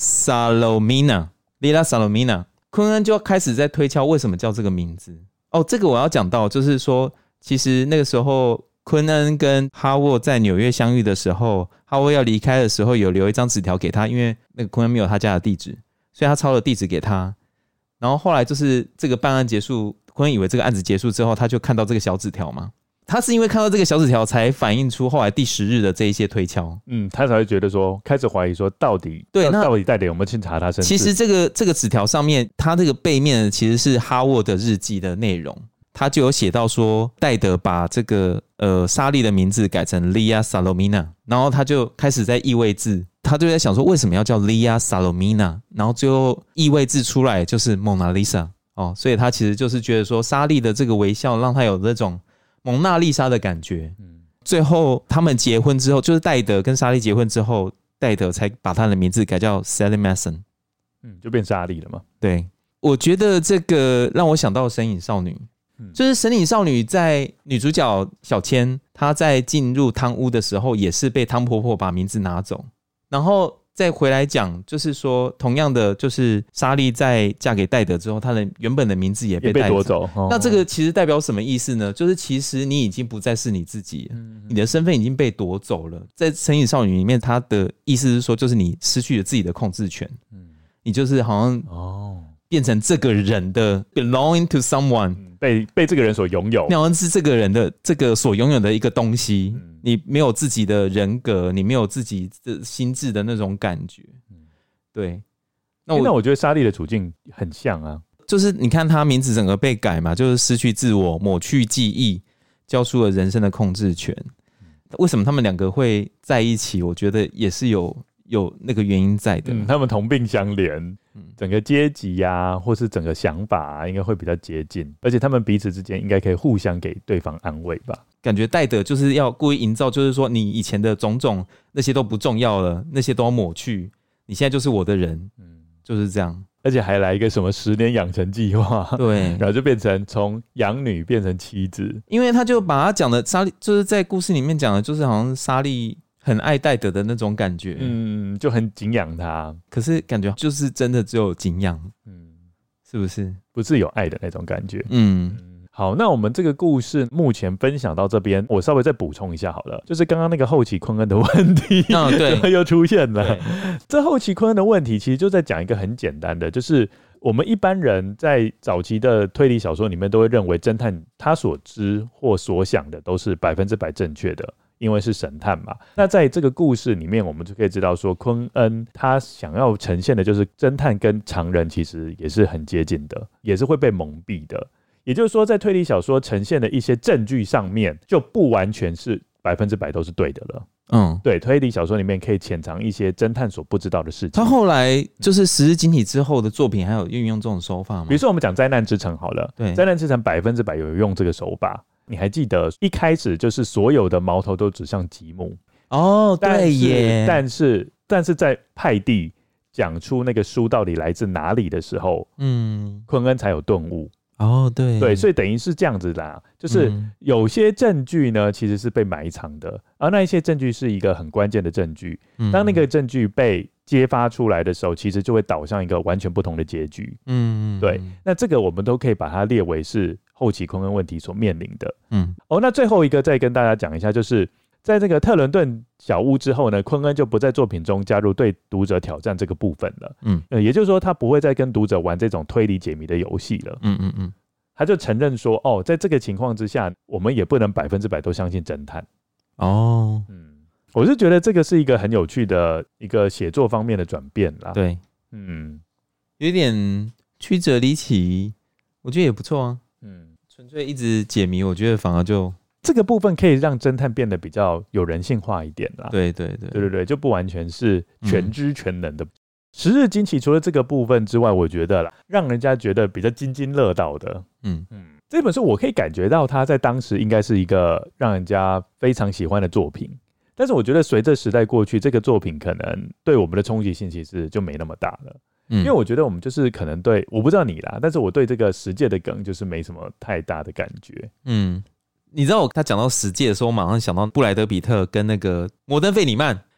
S1: Salomina，昆恩就开始在推敲为什么叫这个名字。哦，这个我要讲到，就是说，其实那个时候昆恩跟哈沃在纽约相遇的时候，哈沃要离开的时候有留一张纸条给他，因为那个昆恩没有他家的地址，所以他抄了地址给他。然后后来就是这个办案结束，昆恩以为这个案子结束之后，他就看到这个小纸条嘛。他是因为看到这个小纸条才反映出后来第10日的这一些推敲，
S2: 他才会觉得说，开始怀疑说到底带点有没有去查他身世。
S1: 其实这个纸条上面，他这个背面其实是哈沃的日记的内容，他就有写到说，戴德把这个莎莉的名字改成 Lia Salomina， 然后他就开始在意味字，他就在想说为什么要叫 Lia Salomina， 然后最后意味字出来就是蒙娜丽莎哦，所以他其实就是觉得说莎莉的这个微笑让他有那种蒙娜丽莎的感觉。最后他们结婚之后，就是戴德跟莎莉结婚之后，戴德才把他的名字改叫 Sally Manson，
S2: 就变莎莉了嘛。
S1: 对，我觉得这个让我想到神隐少女，就是神隐少女在女主角小千她在进入汤屋的时候也是被汤婆婆把名字拿走，然后再回来讲，就是说同样的，就是莎莉在嫁给戴德之后，她的原本的名字也被夺走。那这个其实代表什么意思呢？就是其实你已经不再是你自己了，你的身份已经被夺走了。在神隐少女里面，她的意思是说，就是你失去了自己的控制权，你就是好像变成这个人的 belonging to someone，
S2: 被这个人所拥有，
S1: 好像是这个人的这个所拥有的一个东西。你没有自己的人格，你没有自己的心智的那种感觉。对，
S2: 那我觉得莎莉的处境很像啊，
S1: 就是你看她名字整个被改嘛，就是失去自我，抹去记忆，交出了人生的控制权。为什么他们两个会在一起？我觉得也是有那个原因在的。
S2: 他们同病相怜，整个阶级啊，或是整个想法啊，应该会比较接近，而且他们彼此之间应该可以互相给对方安慰吧。
S1: 感觉戴德就是要故意营造，就是说你以前的种种那些都不重要了，那些都要抹去，你现在就是我的人，就是这样。
S2: 而且还来一个什么10年养成计划，
S1: 对，
S2: 然后就变成从养女变成妻子，
S1: 因为他就把他讲的莎莉，就是在故事里面讲的，就是好像莎莉很爱戴德的那种感觉，
S2: 就很敬仰他，
S1: 可是感觉就是真的只有敬仰，是不是？
S2: 不是有爱的那种感觉，好，那我们这个故事目前分享到这边，我稍微再补充一下好了，就是刚刚那个后期昆恩的问题，对，又出现了。这后期昆恩的问题其实就在讲一个很简单的，就是我们一般人在早期的推理小说里面都会认为侦探他所知或所想的都是100%正确的，因为是神探嘛。那在这个故事里面，我们就可以知道说，昆恩他想要呈现的就是侦探跟常人其实也是很接近的，也是会被蒙蔽的。也就是说，在推理小说呈现的一些证据上面，就不完全是100%都是对的了。对，推理小说里面可以潜藏一些侦探所不知道的事情。
S1: 他后来就是《十日惊体》之后的作品，还有运用这种手法吗？
S2: 比如说，我们讲《灾难之城》好了，对，《灾难之城》100%有用这个手法。你还记得一开始就是所有的矛头都指向吉姆？哦，对耶。但是在派蒂讲出那个书到底来自哪里的时候，昆恩才有顿悟。对，所以等于是这样子啦，就是有些证据呢其实是被埋藏的，而那一些证据是一个很关键的证据，当那个证据被揭发出来的时候，其实就会导向一个完全不同的结局。对，那这个我们都可以把它列为是后期昆恩问题所面临的。那最后一个再跟大家讲一下，就是在这个特伦顿小屋之后呢，昆恩就不在作品中加入对读者挑战这个部分了。也就是说，他不会再跟读者玩这种推理解谜的游戏了。他就承认说，在这个情况之下，我们也不能100%都相信侦探。我是觉得这个是一个很有趣的一个写作方面的转变啦。
S1: 对，有点曲折离奇，我觉得也不错啊。纯粹一直解谜，我觉得反而就。
S2: 这个部分可以让侦探变得比较有人性化一点啦。
S1: 对，
S2: 就不完全是全知全能的。十日惊奇除了这个部分之外，我觉得啦，让人家觉得比较津津乐道的，这本书我可以感觉到它在当时应该是一个让人家非常喜欢的作品。但是我觉得随着时代过去，这个作品可能对我们的冲击性其实就没那么大了。因为我觉得我们就是可能对，我不知道你啦，但是我对这个十戒的梗就是没什么太大的感觉。
S1: 你知道他讲到十戒的时候，我马上想到布莱德比特跟那个摩登费里曼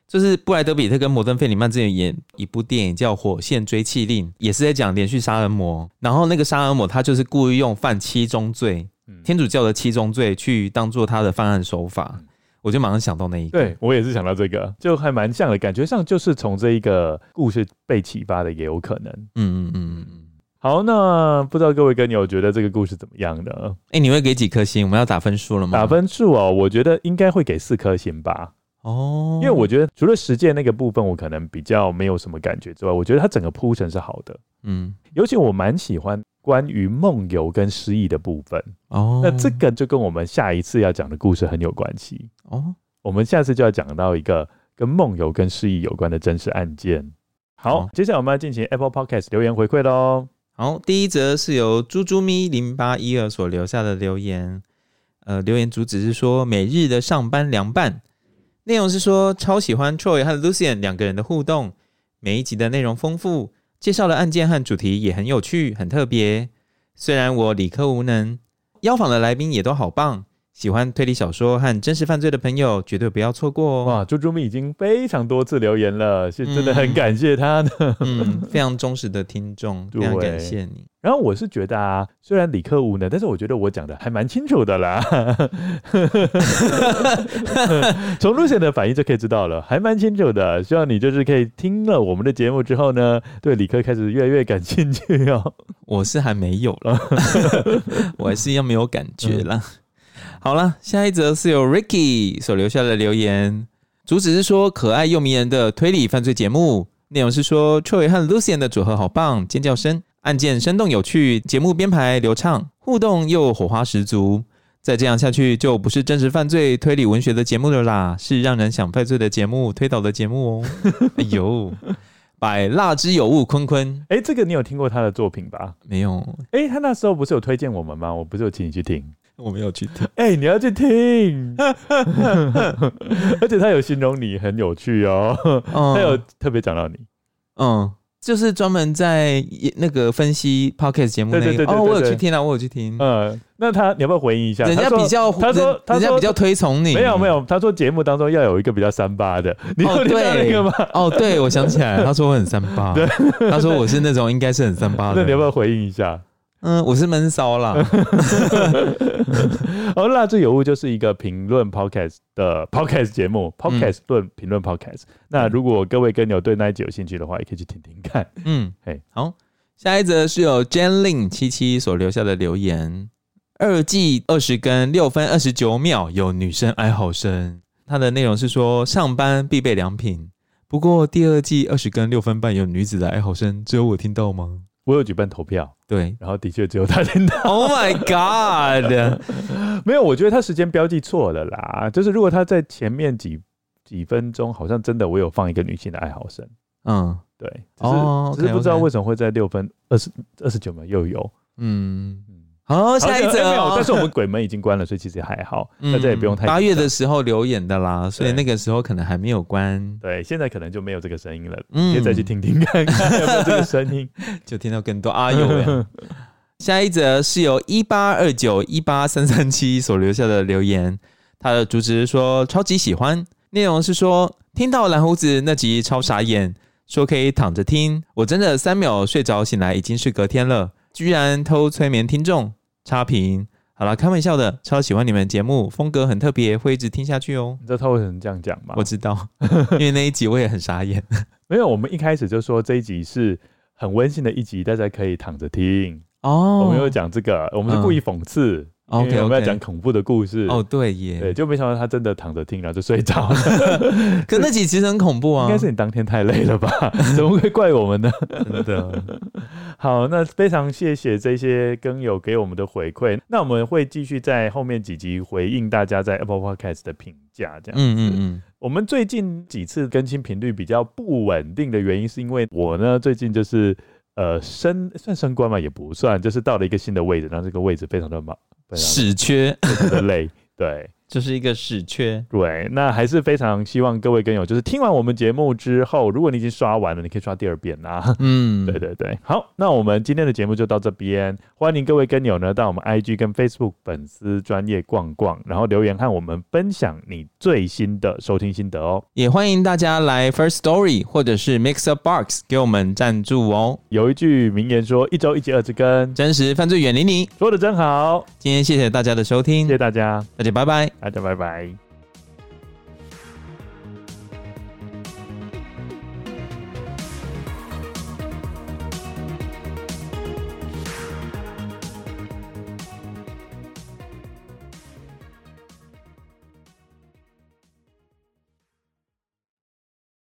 S1: 就是布莱德比特跟摩登费里曼之前演一部电影叫《火线追缉令》，也是在讲连续杀人魔。然后那个杀人魔他就是故意用犯七宗罪，天主教的七宗罪去当做他的犯案手法。我就马上想到那一个。
S2: 对，我也是想到这个，就还蛮像的，感觉上就是从这一个故事被启发的，也有可能。好，那不知道各位跟友觉得这个故事怎么样呢？
S1: 你会给几颗星？我们要打分数了吗？
S2: 打分数哦，我觉得应该会给4颗星吧。因为我觉得除了实践那个部分我可能比较没有什么感觉之外，我觉得它整个铺陈是好的。尤其我蛮喜欢关于梦游跟失忆的部分。那这个就跟我们下一次要讲的故事很有关系。我们下次就要讲到一个跟梦游跟失忆有关的真实案件。好，接下来我们要进行 Apple Podcast 留言回馈咯。
S1: 好，第一则是由猪猪咪0812所留下的留言。留言主旨是说每日的上班凉拌，内容是说超喜欢 Troy 和 Lucien 两个人的互动，每一集的内容丰富，介绍的案件和主题也很有趣很特别。虽然我理科无能，邀访的来宾也都好棒，喜欢推理小说和真实犯罪的朋友绝对不要错过哦。
S2: 哇，猪猪咪已经非常多次留言了，是真的很感谢他的。
S1: 非常忠实的听众，非常感谢你。
S2: 然后我是觉得啊，虽然理科无能，但是我觉得我讲的还蛮清楚的啦。从路线的反应就可以知道了，还蛮清楚的。希望你就是可以听了我们的节目之后呢，对理科开始越来越感兴趣哦。
S1: 我是还没有了，我还是要没有感觉啦。好了，下一则是由 Ricky 所留下的留言，主旨是说可爱又迷人的推理犯罪节目，内容是说 Troy 和 Lucien 的组合好棒，尖叫声，案件生动有趣，节目编排流畅，互动又火花十足。再这样下去就不是真实犯罪推理文学的节目了啦，是让人想犯罪的节目，推导的节目哦。哎呦，百蜡之有物坤坤，
S2: 这个你有听过他的作品吧？
S1: 没有。
S2: 他那时候不是有推荐我们吗？我不是有请你去听。
S1: 我没有去听。
S2: 你要去听。而且他有形容你很有趣哦。他有特别讲到你。
S1: 就是专门在那个分析 podcast 节目那个。我有去听啊，我有去听。
S2: 那你要不要回应一下？
S1: 人家比较，他说人家比较推崇你。
S2: 没有，他说节目当中要有一个比较38的。你有听到那个吗？
S1: 对，我想起来，他说我很38。对，他说我是那种应该是很38的。
S2: 那你要不要回应一下？
S1: 我是闷骚啦。
S2: 蜡之有物就是一个评论 podcast 的 podcast 节目，podcast 评论 podcast。那如果各位跟友对那一集有兴趣的话，也可以去听听看。
S1: 好，下一则是由 Jenlin77 所留下的留言，2季20更6分29秒有女生哀嚎声。它的内容是说上班必备良品，不过第2季20更6分半有女子的哀嚎声，只有我听到吗？
S2: 我有举办投票，
S1: 对，
S2: 然后的确只有他听到。
S1: Oh my god！
S2: 没有，我觉得他时间标记错了啦。就是如果他在前面几分钟，好像真的我有放一个女性的哀嚎声。对，只是不知道为什么会在6分29秒又有。好，下一则但是我们鬼门已经关了，所以其实还好，大家也不用太
S1: 8月的时候留言的啦，所以那个时候可能还没有关。
S2: 对，现在可能就没有这个声音了，可以再去听听看看有没有这个声音，
S1: 就听到更多有呀。下一则是由182918337所留下的留言，他的主旨是说超级喜欢，内容是说听到蓝胡子那集超傻眼，说可以躺着听，我真的3秒睡着醒来已经是隔天了，居然偷催眠听众。差评，好啦，开玩笑的，超喜欢你们节目，风格很特别，会一直听下去哦。
S2: 你知道他为什么这样讲吗？
S1: 我知道，因为那一集我也很傻眼。
S2: 没有，我们一开始就说这一集是很温馨的一集，大家可以躺着听。我们有讲这个，我们是故意讽刺。因为我们要讲恐怖的故事。
S1: 对耶，
S2: 对，就没想到他真的躺着听，然后就睡着了。
S1: 可那集其实很恐怖啊。
S2: 应该是你当天太累了吧？怎么会怪我们呢？
S1: 真的。
S2: 好，那非常谢谢这些更友给我们的回馈。那我们会继续在后面几集回应大家在 Apple Podcast 的评价，这样子。我们最近几次更新频率比较不稳定的原因，是因为我呢最近就是算升官嘛，也不算，就是到了一个新的位置，然后这个位置非常的忙。
S1: 屎缺，
S2: 非常的累，对，
S1: 就是一个屎缺。
S2: 对，那还是非常希望各位跟友，就是听完我们节目之后，如果你已经刷完了，你可以刷第二遍啦。对对对，好，那我们今天的节目就到这边，欢迎各位跟友呢到我们 IG 跟 Facebook 粉丝专页逛逛，然后留言和我们分享你最新的收听心得哦。
S1: 也欢迎大家来 First Story 或者是 Mixerbox 给我们赞助哦。
S2: 有一句名言说：“一周一集2支更，
S1: 真实犯罪远离你。”
S2: 说的真好。
S1: 今天谢谢大家的收听，
S2: 谢谢大家，
S1: 大家拜拜，
S2: 大家拜拜。